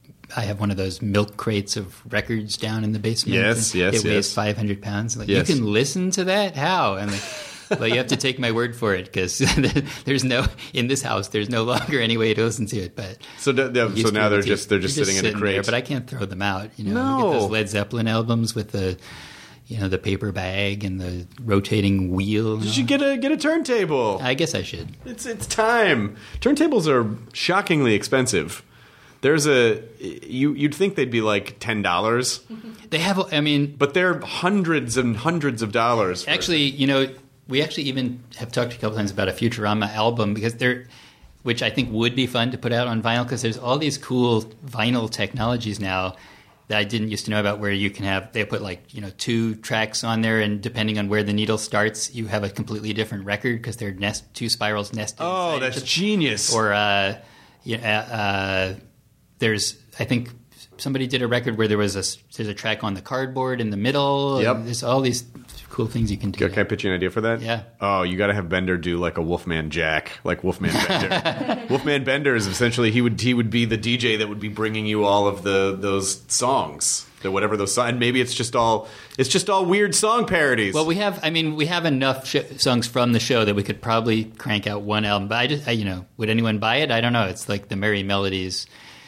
S2: I have one of those milk crates of records down in the basement.
S7: Yes,
S2: and
S7: yes,
S2: It weighs
S7: yes.
S2: five hundred pounds. Like,
S7: Yes.
S2: you can listen to that? How? I'm like, well, you have to take my word for it, because there's no, in this house, there's no longer any way to listen to it. But
S7: So, d- yeah,
S2: used
S7: so
S2: to be
S7: now
S2: able
S7: they're
S2: to.
S7: just they're just
S2: They're
S7: sitting in a
S2: there,
S7: crate.
S2: but I can't throw them out. You know,
S7: No.
S2: we get those Led Zeppelin albums with the, you know, the paper bag and the rotating wheel.
S7: You should get a get a turntable.
S2: I guess I should.
S7: It's it's time. Turntables are shockingly expensive. There's a you you'd think they'd be like ten dollars,
S2: They have. I mean,
S7: but they're hundreds and hundreds of dollars. for-
S2: actually, you know, we actually even have talked a couple times about a Futurama album, because they're, which I think would be fun to put out on vinyl, because there's all these cool vinyl technologies now that I didn't used to know about, where you can have, they put like, you know, two tracks on there, and depending on where the needle starts, you have a completely different record, because they're nest two spirals nested.
S7: oh,
S2: inside
S7: that's
S2: each other.
S7: genius.
S2: Or uh, yeah, uh, there's, I think somebody did a record where there was a there's a track on the cardboard in the middle.
S7: Yep.
S2: And there's all these cool things you can do.
S7: Can I pitch you an idea for that?
S2: Yeah.
S7: Oh, you got to have Bender do like a Wolfman Jack, like Wolfman Bender. Wolfman Bender is essentially he would he would be the D J that would be bringing you all of the those songs, the whatever those songs. And maybe it's just all it's just all weird song parodies.
S2: Well, we have, I mean, we have enough sh- songs from the show that we could probably crank out one album. But I just, I, you know, would anyone buy it? I don't know. It's like the Merry Melodies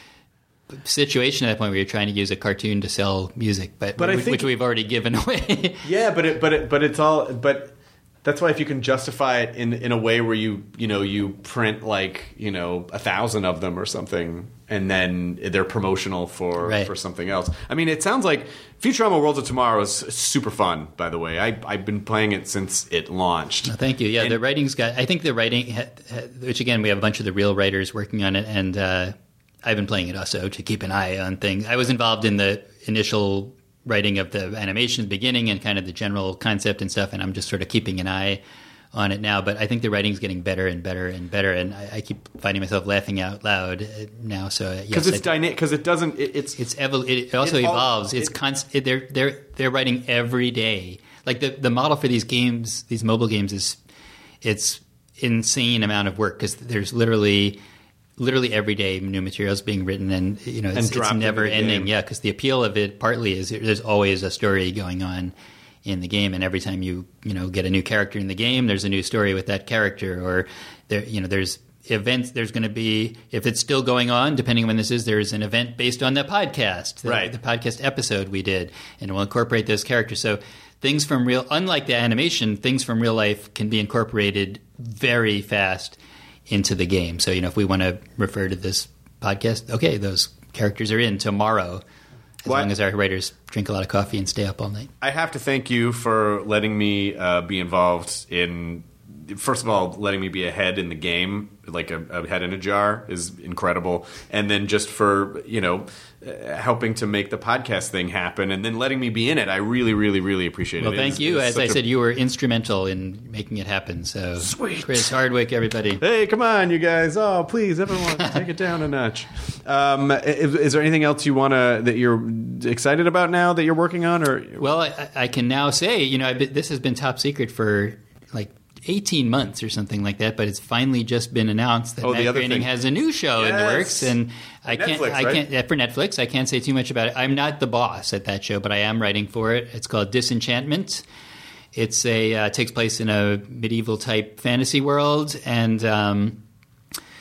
S2: situation at that point where you're trying to use a cartoon to sell music, but,
S7: But I
S2: which,
S7: think-
S2: which we've already given away.
S7: Yeah, but it, but it, but it's all. But that's why if you can justify it in in a way where you you know you print like you know a thousand of them or something, and then they're promotional for
S2: Right.
S7: for something else. I mean, it sounds like Futurama Worlds of Tomorrow is super fun. By the way, I I've been playing it since it launched.
S2: No, thank you. Yeah,
S7: And-
S2: the writing's got. I think the writing, ha, ha, which again, we have a bunch of the real writers working on it, and uh, I've been playing it also to keep an eye on things. I was involved in the initial writing of the animation at the beginning and kind of the general concept and stuff, and I'm just sort of keeping an eye on it now. But I think the writing's getting better and better and better, and I, I keep finding myself laughing out loud uh, now. So uh,
S7: Because
S2: yes,
S7: it's
S2: I-
S7: dyna- because it doesn't it, it's
S2: it's evol- it also
S7: It all-
S2: evolves. It's
S7: it-
S2: const- it, they're they're they're writing every day. Like the the model for these games, these mobile games, is it's insane amount of work, because there's literally literally every day new materials being written, and you know it's, it's
S7: dropped into
S2: never
S7: the
S2: ending.
S7: game.
S2: Yeah, because the appeal of it partly is there's always a story going on in the game, and every time you you know get a new character in the game, there's a new story with that character, or there you know there's events. There's going to be, if it's still going on, depending on when this is, there's an event based on the podcast, the,
S7: Right.
S2: the podcast episode we did, and we'll incorporate those characters. So things from real, unlike the animation, things from real life can be incorporated very fast into the game. So, you know, if we want to refer to this podcast, okay, those characters are in tomorrow, as
S7: What?
S2: long as our writers drink a lot of coffee and stay up all night.
S7: I have to thank you for letting me uh, be involved in. First of all, letting me be a head in the game, like a, a head in a jar, is incredible. And then just for you know uh, helping to make the podcast thing happen, and then letting me be in it, I really, really, really appreciate
S2: Well,
S7: it.
S2: thank
S7: It's-
S2: you.
S7: it's
S2: As I
S7: such a-
S2: said, you were instrumental in making it happen. So,
S7: Sweet.
S2: Chris Hardwick, everybody.
S7: Hey, come on, you guys! Oh, please, everyone, take it down a notch. Um, is, is there anything else you want to that you're excited about now that you're working on, or
S2: Well, I, I can now say, you know, I've been, this has been top secret for like eighteen months or something like that, but it's finally just been announced that
S7: Oh, the
S2: Matt
S7: other
S2: Groening
S7: thing.
S2: has a new show in the
S7: Yes.
S2: works, and I
S7: For
S2: can't,
S7: Netflix,
S2: I
S7: right?
S2: can't yeah, for Netflix. I can't say too much about it. I'm not the boss at that show, but I am writing for it. It's called Disenchantment. It's a uh, takes place in a medieval type fantasy world, and um,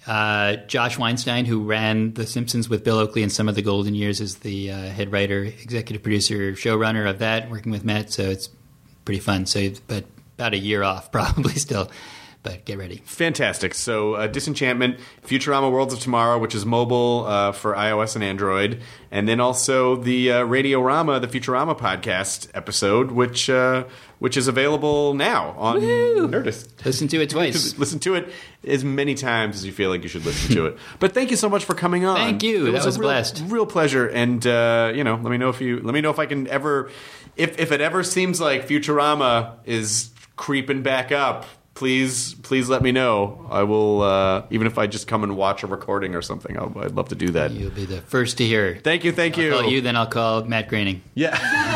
S2: Uh, Josh Weinstein, who ran The Simpsons with Bill Oakley in some of the golden years, is the uh, head writer, executive producer, showrunner of that, working with Matt. So it's pretty fun. So, but about a year off, probably still. But get ready.
S7: Fantastic. So uh, Disenchantment, Futurama Worlds of Tomorrow, which is mobile uh, for iOS and Android. And then also the uh, Radiorama, the Futurama podcast episode, which uh, which is available now on
S2: Woo!
S7: Nerdist.
S2: Listen to it twice.
S7: Listen to it as many times as you feel like you should listen to it. But thank you so much for coming on.
S2: Thank you.
S7: It
S2: that was
S7: a
S2: a
S7: real,
S2: blast.
S7: Real pleasure. And uh, you know, let me know if you let me know if I can ever if if it ever seems like Futurama is creeping back up. Please, please let me know. I will, uh, even if I just come and watch a recording or something, I'll, I'd love to do that.
S2: You'll be the first to hear.
S7: Thank you, thank
S2: I'll
S7: you.
S2: call you, then I'll call Matt Groening.
S7: Yeah.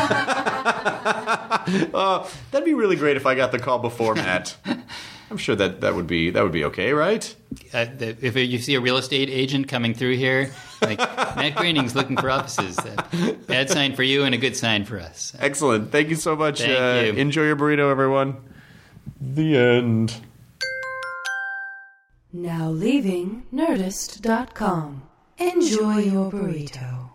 S7: uh, that'd be really great if I got the call before Matt. I'm sure that, that would be that would be okay, right?
S2: Uh, the, if you see a real estate agent coming through here, like Matt Groening's looking for offices. Uh, bad sign for you and a good sign for us.
S7: Excellent. Thank you so much.
S2: Thank
S7: uh,
S2: you.
S7: Enjoy your burrito, everyone. The end.
S1: Now leaving Nerdist dot com. Enjoy your burrito.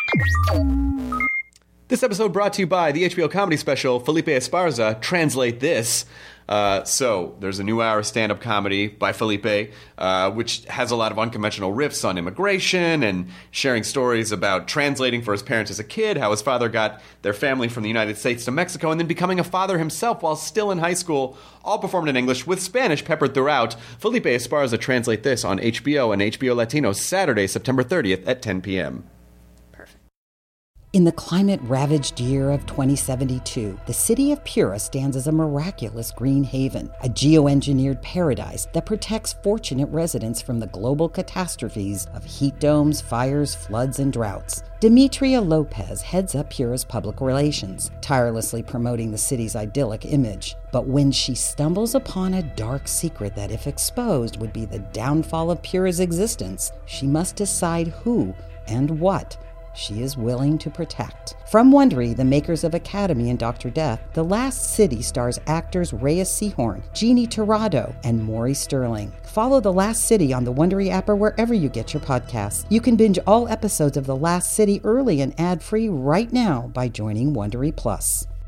S7: This episode brought to you by the H B O comedy special Felipe Esparza, Translate This. Uh, so, there's a new hour of stand-up comedy by Felipe, uh, which has a lot of unconventional riffs on immigration and sharing stories about translating for his parents as a kid, how his father got their family from the United States to Mexico, and then becoming a father himself while still in high school, all performed in English with Spanish peppered throughout. Felipe Esparza, Translate This on H B O and H B O Latino Saturday, September thirtieth at ten p.m.
S9: In the climate-ravaged year of twenty seventy-two, the city of Pura stands as a miraculous green haven, a geoengineered paradise that protects fortunate residents from the global catastrophes of heat domes, fires, floods, and droughts. Demetria Lopez heads up Pura's public relations, tirelessly promoting the city's idyllic image. But when she stumbles upon a dark secret that, if exposed, would be the downfall of Pura's existence, she must decide who and what she is willing to protect. From Wondery, the makers of Academy and Doctor Death, The Last City stars actors Rhea Seehorn, Jeannie Torrado, and Maury Sterling. Follow The Last City on the Wondery app or wherever you get your podcasts. You can binge all episodes of The Last City early and ad-free right now by joining Wondery Plus.